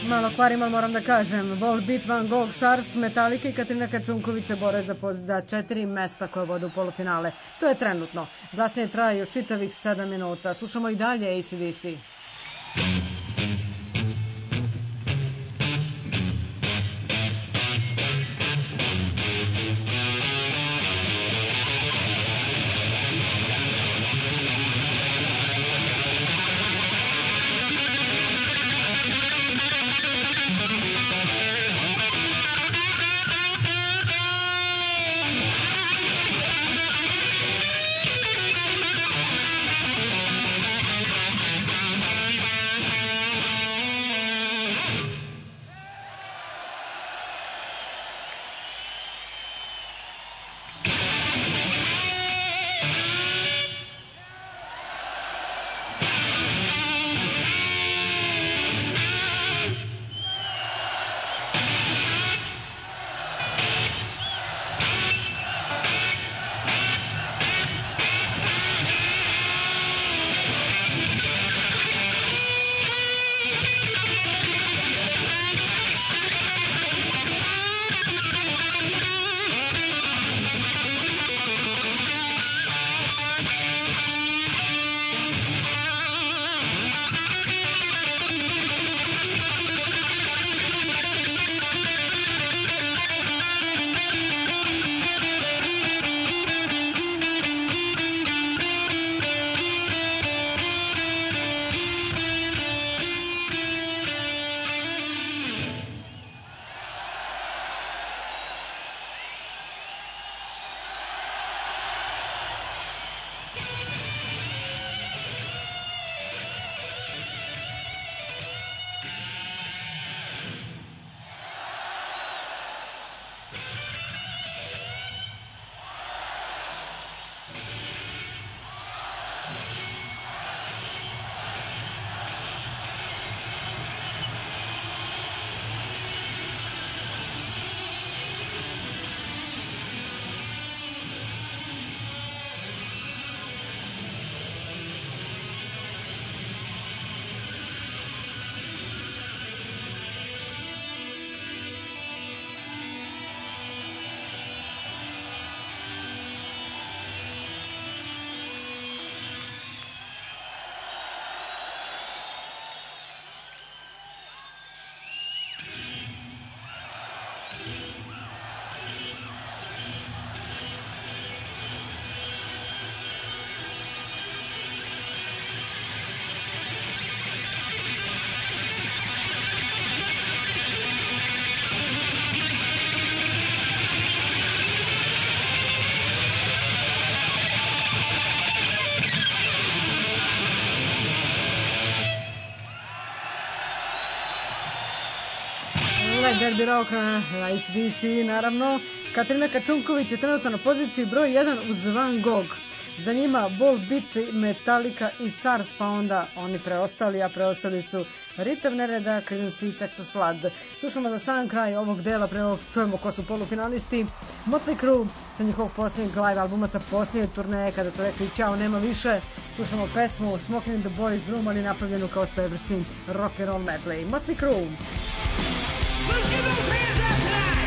malo kvarim, ali moram da kažem. Volbeat, Van Gogh, Sars, Metallica i Katarina Kačunković se bore za, poz- za četiri mesta koje vode u polufinale. To je trenutno. Glasanje traje još čitavih sedam minuta. Slušamo i dalje A C D C. Derby Rock na A C D C, naravno. Katarina Kačunković je trenutno na poziciji broj jedan uz Van Gogh. Za njima Volbeat, Metallica i Sars, pa onda oni preostali, a preostali su Rhythm Nereda, Creedence i Texas Flood. Slušamo za sam kraj ovog dela, pre ovog čujemo ko su polufinalisti. Motley Crue sa njihovog posljednjeg live albuma sa posljednje turneje, kada to rekli ćao, nema više. Slušamo pesmu Smoking in the Boys Room, ali napravljenu kao svevrsni rock and roll medley. Motley Crue. Let's get those hands up tonight!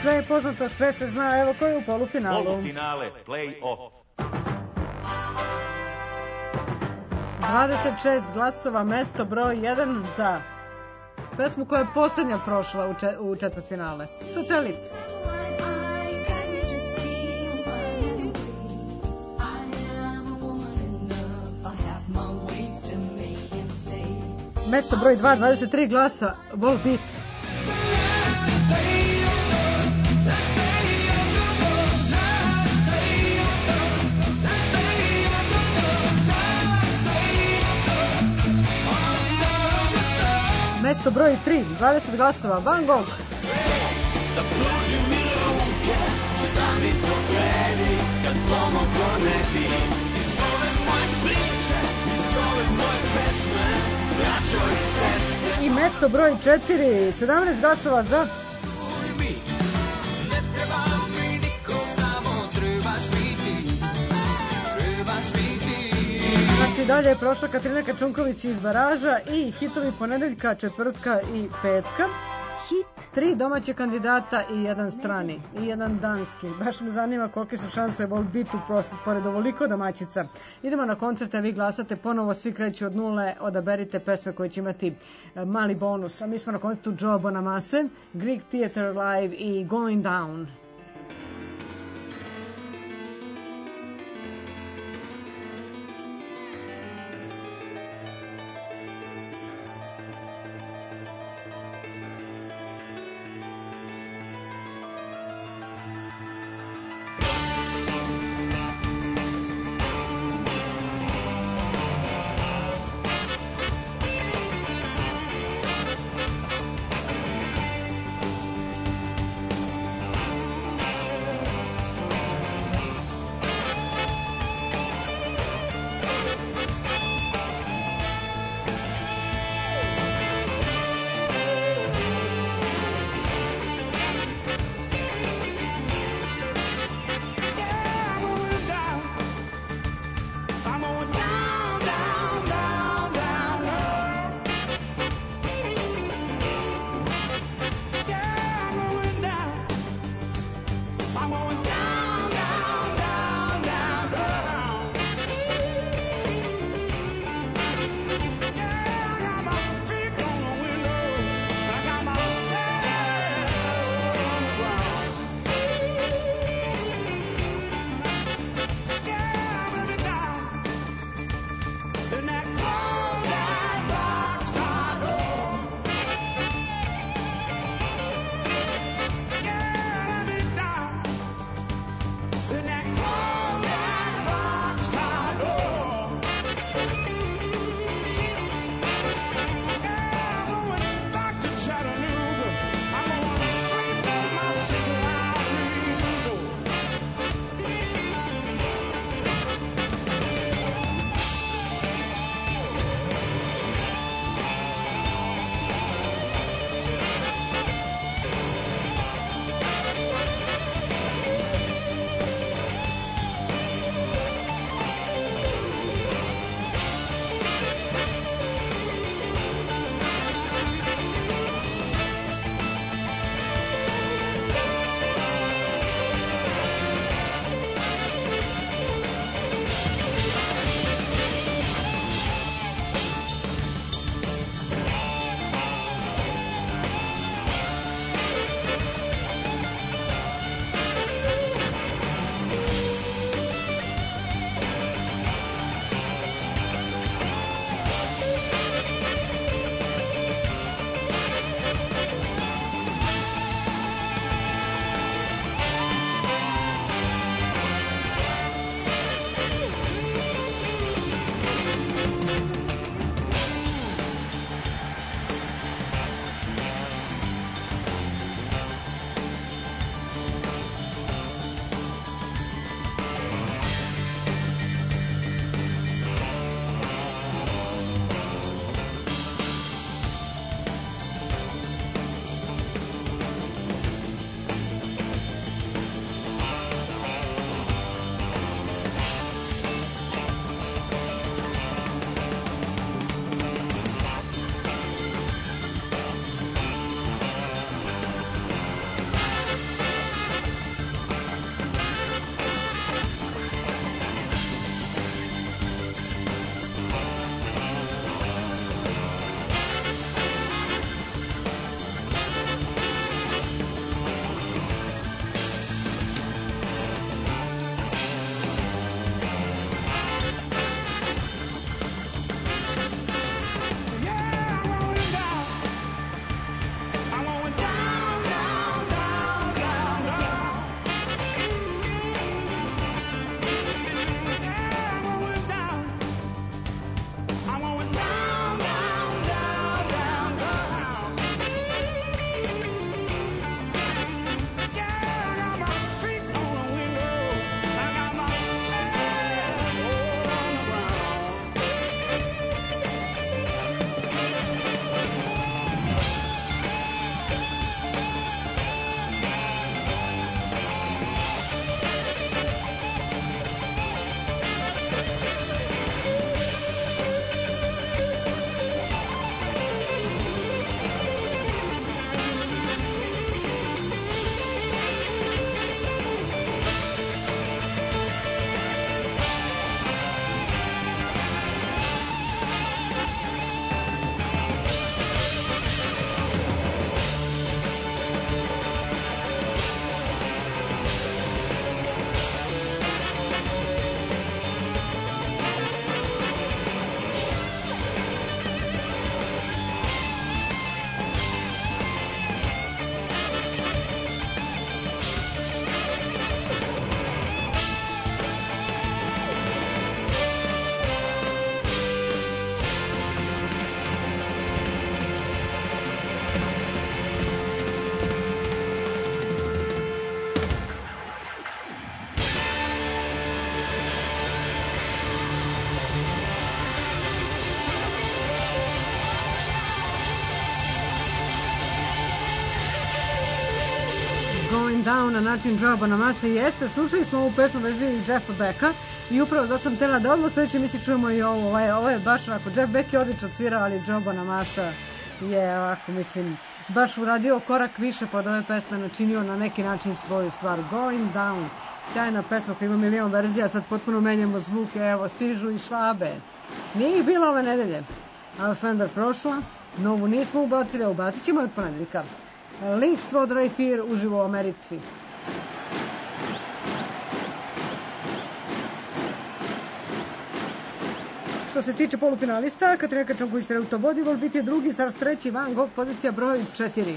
sve je poznato, sve se zna, evo ko je u polufinalu. Polufinale, play-off. dvadeset šest glasova, mesto broj jedan za pesmu koja je posljednja prošla u, če, u četvrtfinale. Satelit. Mesto broj dva, dvadeset tri glasa, Volbeat. Mesto broj tri, dvadeset glasova, Van Gogh. Da pruži mi ruke, šta mi to vredi, kad pomoglo ne bi. Iz ove moje priče, iz ove moje pesme, braćo i sestre. I mesto broj četiri, sedamnaest glasova za... Ne treba mi niko, samo trebaš mi ti, trebaš mi ti. Znači dalje je prošla Katarina Kačunković iz Baraža i hitovi ponedeljka, četvrtka i petka. Hit. Tri domaće kandidata i jedan strani i jedan danski. Baš me zanima kolike su šanse Volbeatu pored ovoliko domaćica. Idemo na koncerte, vi glasate ponovo, svi kreću od nule, odaberite pesme koje će imati mali bonus. A mi smo na koncertu Joe Bonamassa, Greek Theatre Live i Going Down. Going Down na način Joe Bonamassa. Jeste, slušali smo ovu pesmu verziju Jeffa Becka i upravo zato sam htjela da odmah sljedeći misli čujemo i ovo. Ovo je, ovo je baš ovako, Jeff Beck je odlično odsvirao, ali Joe Bonamassa je ovako, mislim, baš uradio korak više pod ove pesme, načinio na neki način svoju stvar. Going Down, sjajna pesma koja ima milion verzija, sad potpuno menjamo zvuke, evo, stižu i Švabe. Nije ih bilo ove nedelje. Auslander prošla, novu nismo ubacili, a ubacit ćemo od ponedjeljka. Links Road Right Here uživo u Americi. Što se tiče polufinalista, Katarina Kačanković Reuto Bodivol biti je drugi, Sars treći, Van Gogh pozicija broj četiri.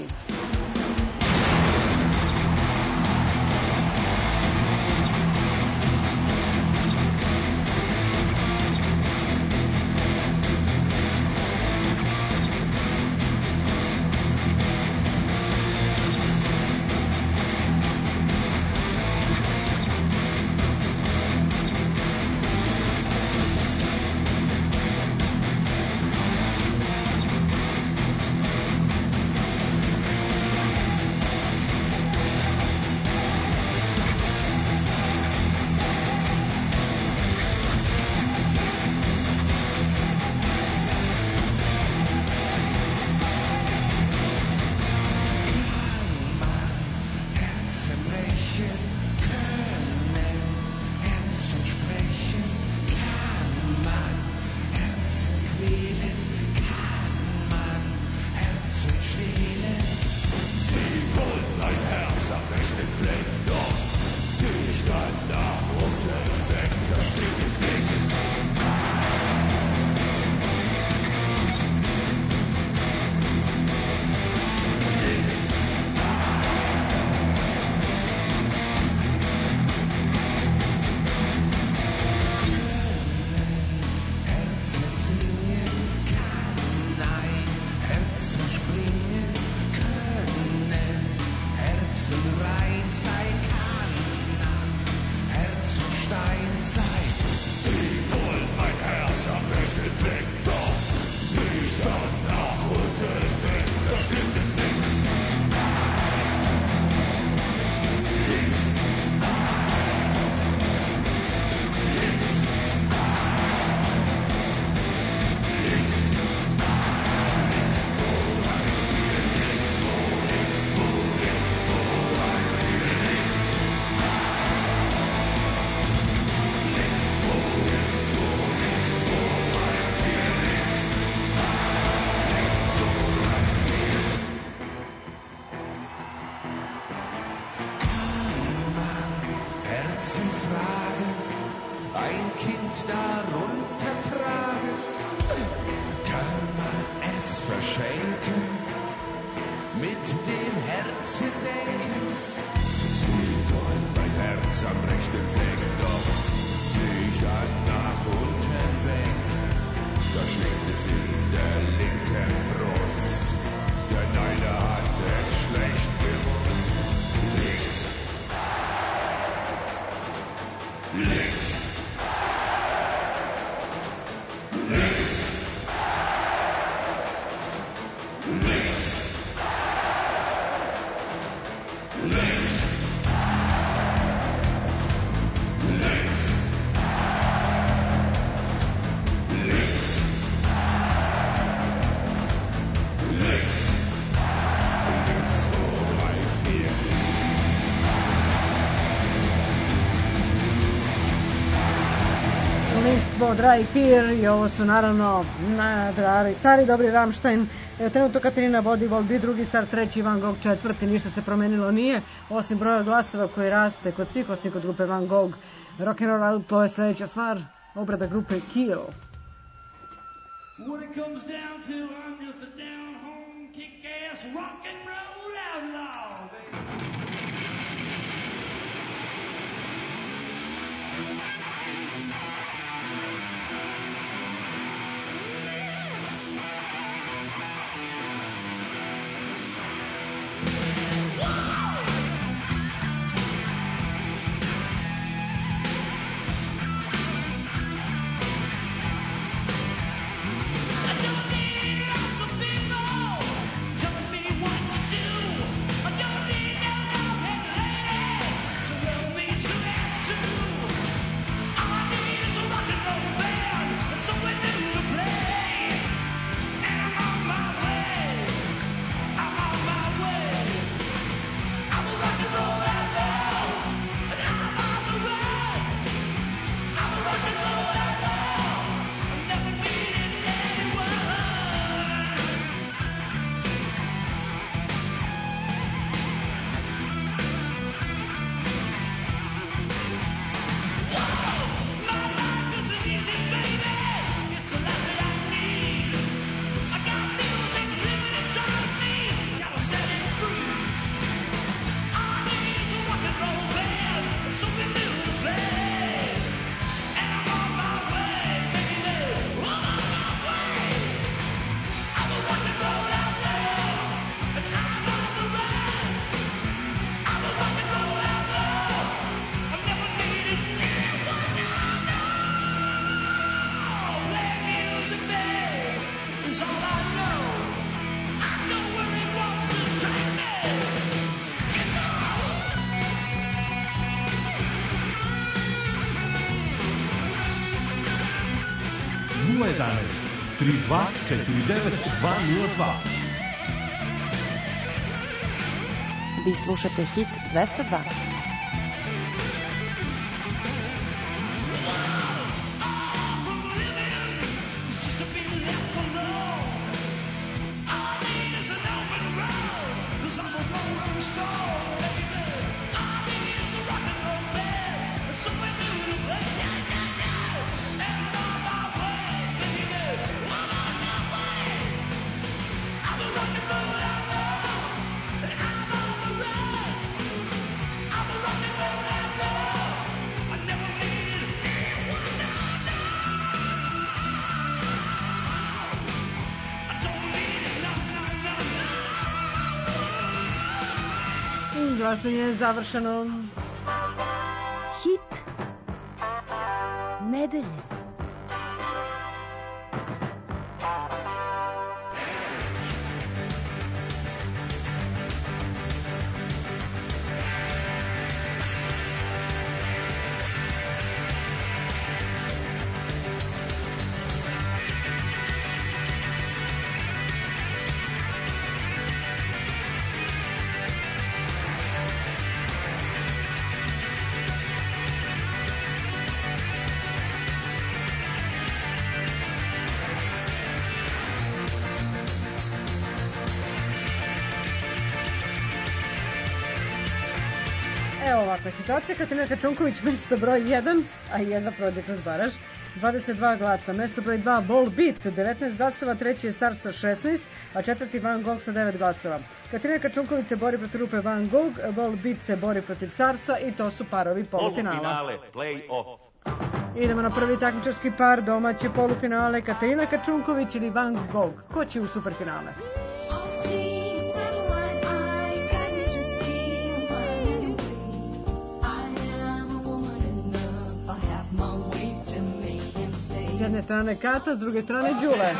Dry Fear i ovo su naravno nadrari, stari dobri Rammstein. E, trenutno Katarina Bodivol bi drugi, Stars treći, Van Gogh četvrti, ništa se promenilo nije, osim broja glasova koji raste kod svih, osim kod grupe Van Gogh. Rock'n'Roll Outlaw je sljedeća stvar, obrada grupe Kill. When it comes down to I'm just a down home kick ass rock and roll outlaw, baby. Don't need jedanaest tri dva četiri devet dva nula dva. Vi slušate Hit dvesta dva. Glasanje je završeno. Hit nedelje. Evo ovakva situacija. Katarina Kačunković mesto broj jedan, a jedna prođe kroz baraž. dvadeset dva glasa. Mesto broj dva Ball Beat, devetnaest glasova. Treći je Star sa šesnaest, a četvrti Van Gogh sa devet glasova. Katarina Kačunković se bori protiv grupe Van Gogh, Ball Beat se bori protiv Sarsa i to su parovi polufinala. Polufinale, play-off. Idemo na prvi takmičarski par, domaće polufinale. Katarina Kačunković ili Van Gogh. Ko će u superfinale? S jedne strane Kata, s druge strane Đule.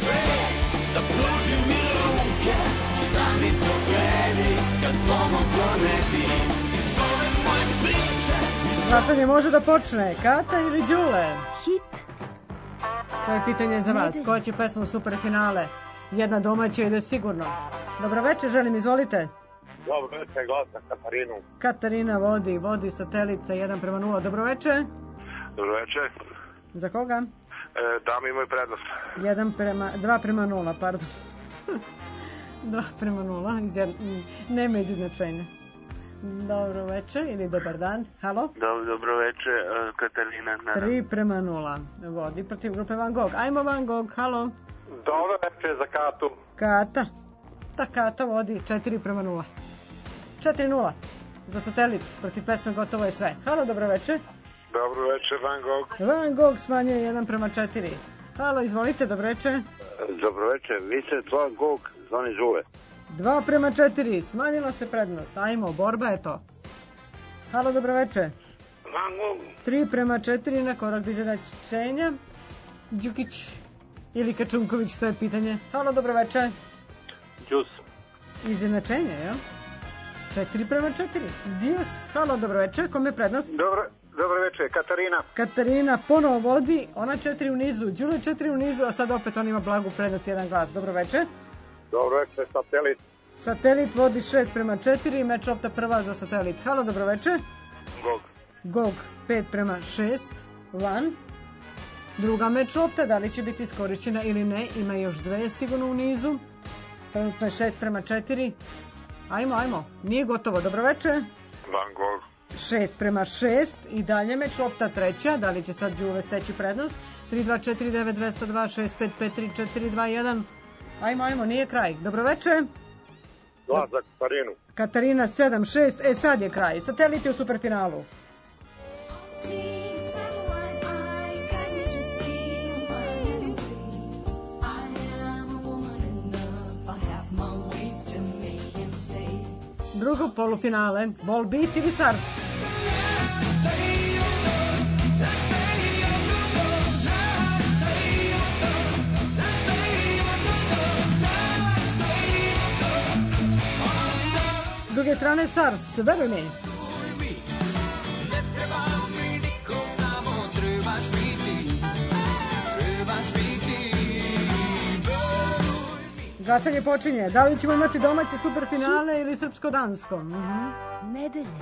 Da pruži mi ruke, šta mi pogledi, kad pomoglo ne bi. Iz ove moje priče, Glasanje može da počne. Kata ili Đule? Hit. To je pitanje za vas. Ko će pesmu u superfinale? Jedna domaća ide sigurno. Dobro večer, želim, izvolite. Dobro večer, glasa Katarinu. Katarina vodi, vodi Satelica jedan prema nula. Dobro večer. Dobro večer. Za koga? E, dame imaju prednost. jedan prema, dva prema nula, pardon. dva prema nula, izjed, nema izjednačenja. Dobro večer ili dobar dan. Halo? Dobro, dobro večer, uh, Katarina. tri prema nula. Vodi protiv grupe Van Gogh. Ajmo Van Gogh, halo? Dobro večer za Katu. Kata. Ta Kata vodi četiri prema nula. četiri nula. Za Satelit protiv pesme Gotovo je sve. Halo, dobro večer. Dobro večer, Van Gogh. Van Gogh smanjuje jedan prema četiri. Halo, izvolite, dobro večer. Dobro večer, Vincent Van Gogh, zvani Žule. dva prema četiri, smanjila se prednost. Ajmo, borba je to. Halo, dobro večer. Van Gogh. tri prema četiri na korak do izjednačenja. Đukić ili Kačunković, to je pitanje. Halo, dobro večer. Đus. Izjednačenje, jel? četiri prema četiri. Dios. Halo, dobro večer. Kome je prednost? Dobro, dobro večer, Katarina. Katarina ponovo vodi, ona četiri u nizu. Đule četiri u nizu, a sad opet on ima blagu prednost, jedan glas. Dobro večer. Dobro večer, Satelit. Satelit vodi šest prema četiri, meč lopta prva za Satelit. Halo, dobro večer. Gog. Gog pet prema šest, Van. Druga meč lopta, da li će biti iskorišćena ili ne, ima još dve sigurno u nizu. Trenutno je šest prema četiri. Ajmo, ajmo, nije gotovo, dobro večer. Van Gogh. šest prema šest i dalje meč lopta treća, da li će sad Đule steći prednost? tri dva četiri devet dva zero dva šest pet pet tri četiri dva jedan. Ajmo, ajmo, nije kraj. Dobro večer. Glas za Katarinu. Katarina sedam šest, e sad je kraj. Satelit je u superfinalu. Drugo polufinale, Ball Beat ili Sars? S druge strane Sars, veruj mi. Ne treba mi niko, samo trebaš biti, trebaš biti Glasanje počinje. Da li ćemo imati domaće superfinale ili srpsko-dansko? Mhm. Nedelje.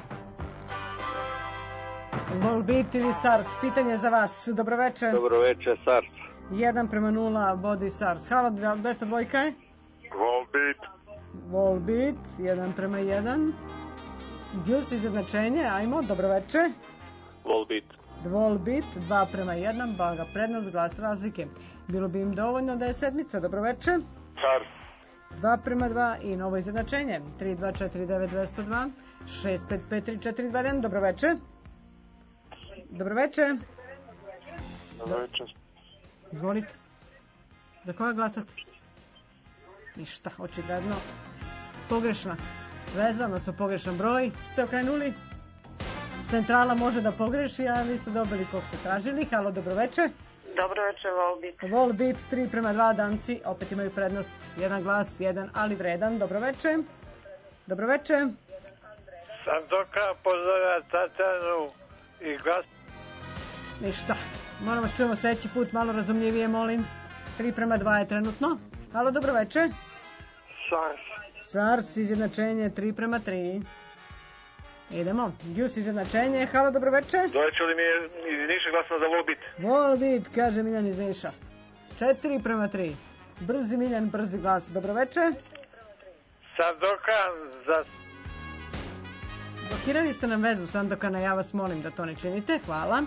Volbeat ili Sars? Pitanje za vas. Dobroveče. Dobroveče, Sars. jedan prema nula vodi Sars. Halo, dvesta dvojka je? Volbeat. Volbeat, jedan prema jedan. Gils izjednačenje, ajmo, dobroveče. Volbeat. Volbeat, dva prema jedan, baga prednost, glas razlike. Bilo bi im dovoljno da je sedmica, dobroveče. Sars. dva prema dva i novo izjednačenje. tri dva četiri devet dva zero dva, šest pet pet tri četiri dva jedan, dobroveče. Dobroveče. Dobroveče. Izvolite. Za koga glasate? Ništa, očigledno. Pogrešna veza, odnosno pogrešan broj. Ste okrenuli? Centrala može da pogreši, a vi ste dobili kog ste tražili. Halo, dobroveče. Dobroveče, Volbeat. Volbeat, tri prema dva, danci opet imaju prednost. Jedan glas, jedan, ali vredan. Dobroveče. Dobroveče. Sandoka pozdravlja Tatjanu i glas. Ništa. Moramo se čujemo sledeći put, malo razumljivije, molim. tri prema dva je trenutno. Halo, dobroveče. Sars. Sars, izjednačenje, tri prema tri. Idemo. Gjus, izjednačenje. Halo, dobroveče. Doveče li mi je iz Niša glasno za Volbeat? Volbeat, kaže Miljan iz Niša. četiri prema tri. Brzi Miljan, brzi glas. Dobroveče. Sandokan za... Blokirali ste nam vezu Sandokana, ja vas molim da to ne činite. Hvala.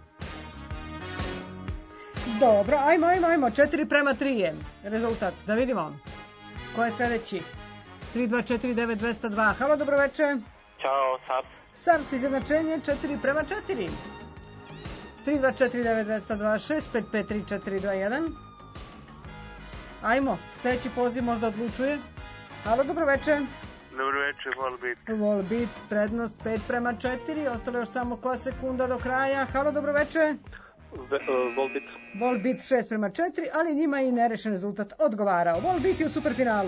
Dobro, ajmo, ajmo, ajmo. četiri prema tri je rezultat. Da vidimo. Ko je sledeći? tri dva četiri devet dva zero dva. Halo, dobroveče. Ćao, Sars. Sars, izjednačenje, četiri prema četiri. tri dva četiri devet dva zero dva, šest pet pet tri četiri dva jedan. Ajmo, sledeći poziv možda odlučuje. Halo, dobroveče. Dobroveče, Volbeat. Volbeat, prednost pet prema četiri, ostalo još samo koja sekunda do kraja. Halo, dobroveče. Volbeat. Volbeat šest prema četiri, ali njima i nerešen rezultat odgovarao. Volbeat je u superfinalu.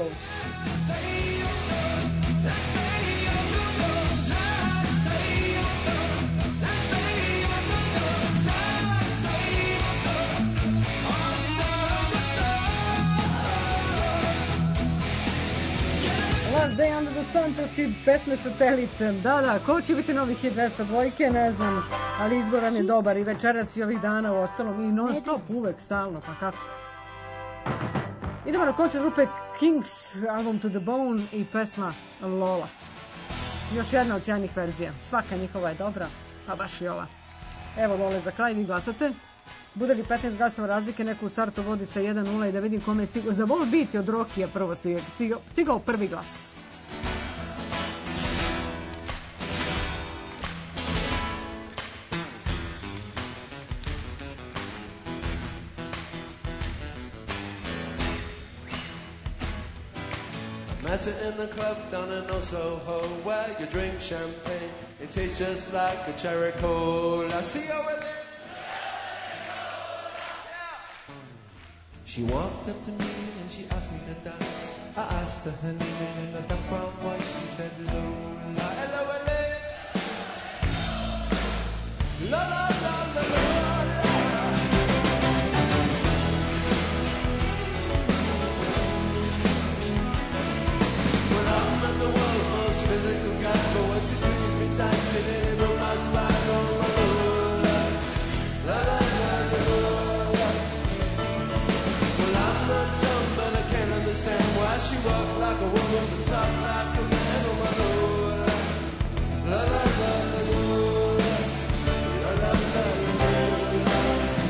Last Day Under the Sun protiv pesme Satelit. Da, da, ko će biti novi hit dvesta dvojke, ne znam, ali izbor vam je dobar i večeras i ovih dana u ostalom i non stop uvek, stalno, pa kako. Idemo na koncert grupe Kings, album To the Bone i pesma Lola. Još jedna od sjajnih verzija, svaka njihova je dobra, a baš i ova. Evo Lole, za kraj vi glasate. Bude li petnaest glasova razlike, neko u startu vodi sa jedan nula i da vidim kome je stigao. Za Volbeat je od Rokija prvo stigao, stigao, stigao prvi glas. Met her in the club down in Old Soho, where you drink champagne. It tastes just like a cherry cola. See her with it. She walked up to me and she asked me to dance. I asked her her name and in a dark brown voice she said Lola. Hello, hello. La la la la la. Well, I'm not the world's most physical guy, but when she squeezed me tight, she nearly broke my spine. Oh, Lola. La la la la la. Well, I'm not dumb, but I can't understand why she walked like a woman and talked like a man. Oh, my Lola. La la la la Lola. La la la la Lola.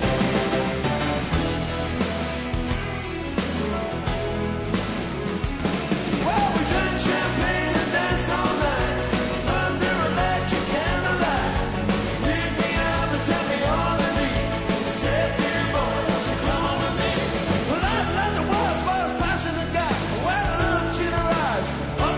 Well, we drank champagne and danced all night under electric candlelight. Picked me up and set me on the knee. Said, dear boy, won't you come on with me? Well, I let the world's most passionate guy. When I looked in her eyes, up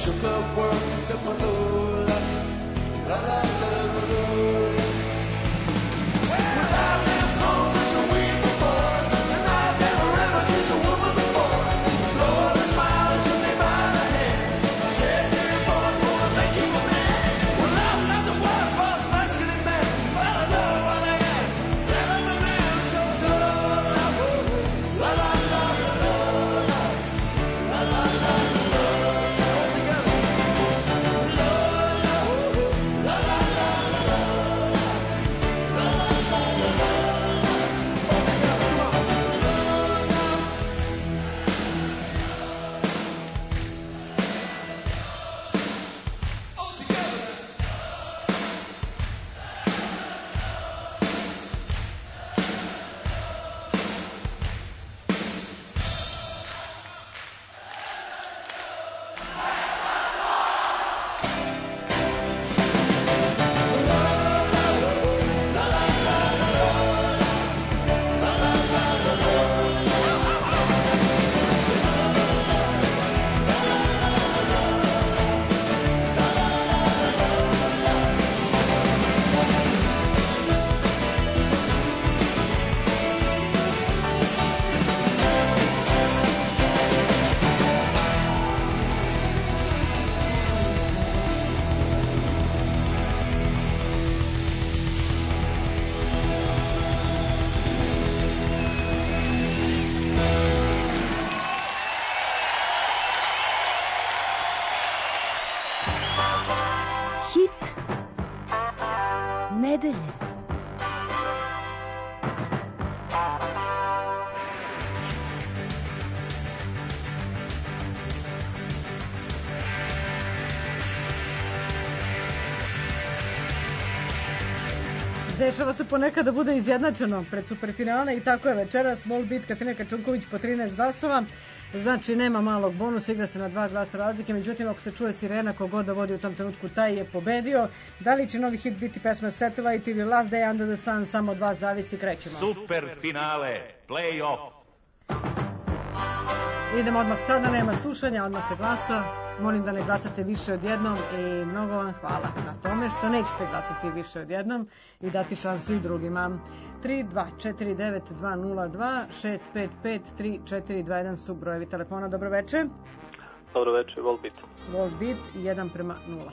social club world except for Lola. La la la la la. Well, I've been homeless a week before, and I've never ever kissed a woman before. Blow all the smiles and they by the hand. Said they're born for to make you a man. Well, I'm not the world's most masculine man, but I know what I am. And I'm a man, so so la la la la la la la la la la. All together. La la la la la la la. La la la la la. All together, come on. All together. Hit nedelje. Dešava se ponekad da bude izjednačeno pred superfinale i tako je večeras. Volbeat Katarina Kačunković po trinaest glasova. Znači nema malog bonusa, igra se na dva glasa razlike, međutim ako se čuje sirena, kogod da vodi u tom trenutku taj je pobedio. Da li će novi hit biti pesma Satellite ili Last Day Under the Sun, samo od vas zavisi, krećemo. Super finale, play-off. Idemo odmah sada, nema slušanja, odmah se glasa. Molim da ne glasate više od jednom i mnogo vam hvala na tome što nećete glasati više od jednom i dati šansu i drugima. tri dva četiri devet dva nula dva šest pet pet tri četiri dva jedan su brojevi telefona. Dobro večer. Dobro večer, Volbeat. Volbeat jedan prema nula.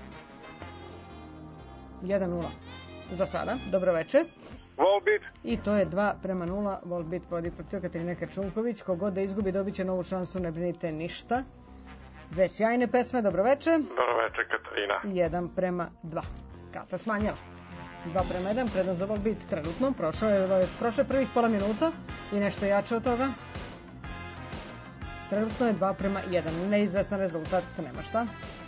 jedan nula za sada. Dobro večer. Volbeat. I to je dva prema nula. Volbeat vodi protiv Katarina Kačunković. Kogod da izgubi dobit će novu šansu, ne brinite ništa. Dve sjajne pesme, dobro večer. Dobro večer, Katarina. jedan prema dva. Kata smanjila. dva prema jedan, prednost za Volbeat trenutno. Prošao je, prošao je prvih pola minuta i nešto jače od toga. Trenutno je dva prema jedan. Neizvestan rezultat, nema šta.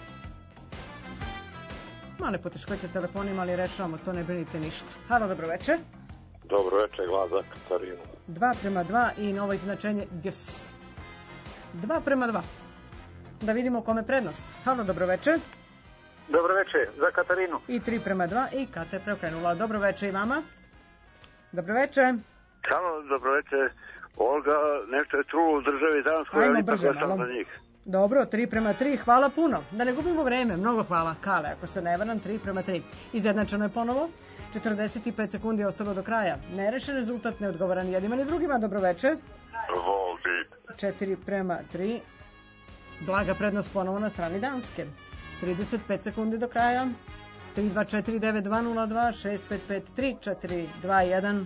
Male poteškoće telefonima, ali rešavamo to, ne brinite ništa. Halo, dobro večer. Dobro večer, glas za Katarinu. dva prema dva i novo izznačenje Gs. dva prema dva. Da vidimo kome prednost. Halo, dobro večer. Dobro večer, za Katarinu. I tri prema dva i Kata je preokrenula. Dobro večer i vama. Dobro večer. Samo dobro večer. Olga, nešto je trulo u državi Danskoj, Ajmo ali ipak brže, glasam malo. za njih. Dobro, tri prema tri, hvala puno. Da ne gubimo vreme, mnogo hvala. Kale, ako se ne varam, tri prema tri. Izjednačeno je ponovo. četrdeset pet sekundi je ostalo do kraja. Nerešen rezultat, ne odgovara ni jednima ni drugima. Dobro večer. Volbeat. četiri prema tri. Blaga prednost ponovo na strani Danske. trideset pet sekundi do kraja. tri dva četiri devet dva nula dva šest pet pet tri četiri dva jedan.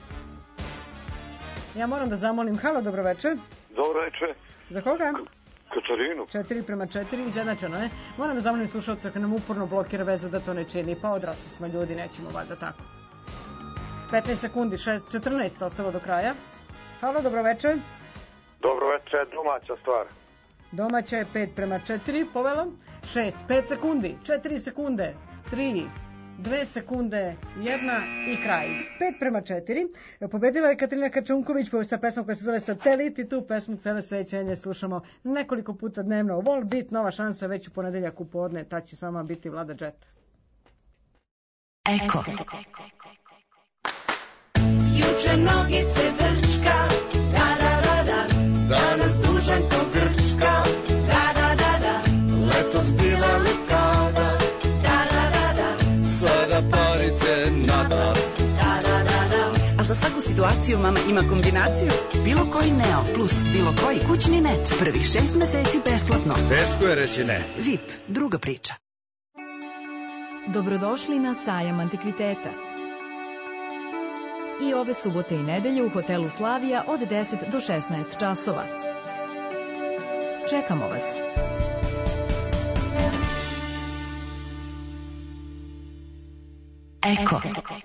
Ja moram da zamolim. Halo, dobro večer. Dobro večer, Za koga? Katarinu. četiri prema četiri, izjednačeno je. Moram da zamolim slušalca kad nam uporno blokira vezu da to ne čini. Pa odrasli smo ljudi, nećemo valjda tako. petnaest sekundi, šest, četrnaest ostalo do kraja. Halo, dobro večer. Dobro večer, domaća stvar. Domaća je pet prema četiri, povela. šest, pet sekundi, četiri sekunde, tri, dve sekunde, jedna i kraj. pet prema četiri. Pobedila je Katarina Kačunković sa pesmom koja se zove Satelit i tu pesmu cele svećenje slušamo nekoliko puta dnevno. Volbeat, nova šansa već u ponedeljak u podne, tad će sama biti Vlada Džet. Eko. Juče nogice brčka, da da da da, danas dužan ko grčka, da da da da. situaciju mama ima kombinaciju. Bilo koji Neo plus bilo koji kućni net. Prvih šest meseci besplatno. Teško je reći ne. V I P, druga priča. Dobrodošli na sajam antikviteta. I ove subote i nedelje u hotelu Slavija od deset do šesnaest časova. Čekamo vas. Eko.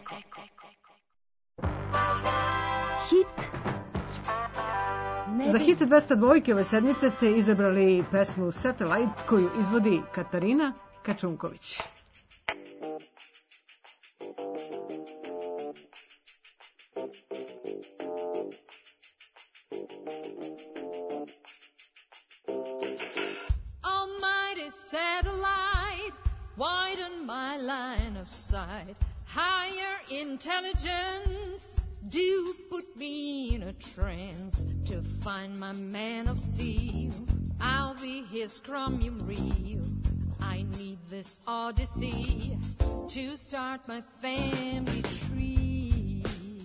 Hit. Za hit dvesta dva ove sedmice ste izabrali pesmu Satellite koju izvodi Katarina Kačunković. Almighty satellite, widen my line of sight. Higher intelligence, do put me in a trance to find my man of steel. I'll be his chromium reel. I need this odyssey to start my family tree.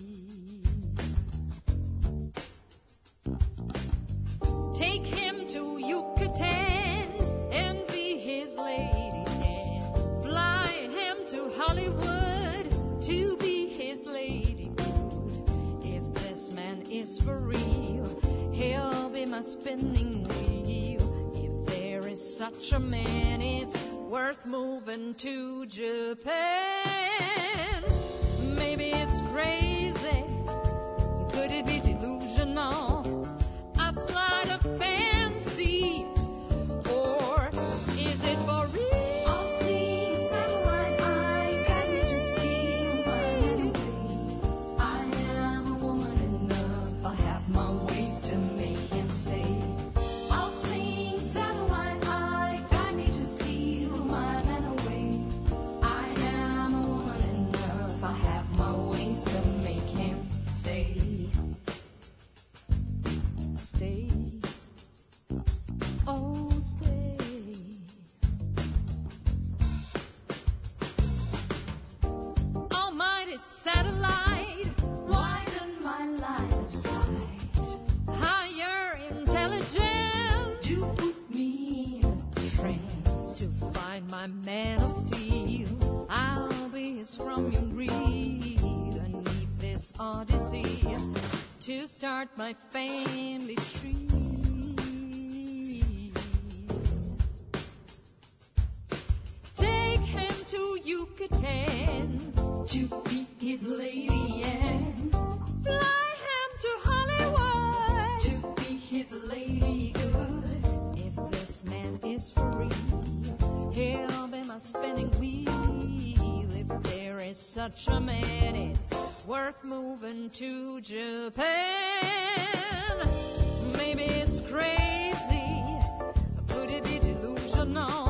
Take him to Yucatan and be his lady and fly him to Hollywood to be his lady. If this man is for real, he'll be my spinning wheel. If there is such a man, it's worth moving to Japan. Maybe it's crazy, could it be delusional? A flight of fancy, or is it for real? I'll see satellite, I got you to steal my away. I am a woman enough, I have my ways to make him stay. I'll sing satellite, I got me to steal my man away. I am a woman enough, I have my ways to make him stay. Stay, oh stay. Almighty satellite, widen my line of sight. Higher intelligence, to put me in a trance to find my man of steel. I'll be his chromium reel. I need this odyssey to start my family tree. Take him to Yucatan to be his lady and fly him to Hollywood to be his lady good. If this man is for real, he'll be my spinning wheel. If there is such a man, it's worth moving to Japan. Maybe it's crazy, could it be delusional?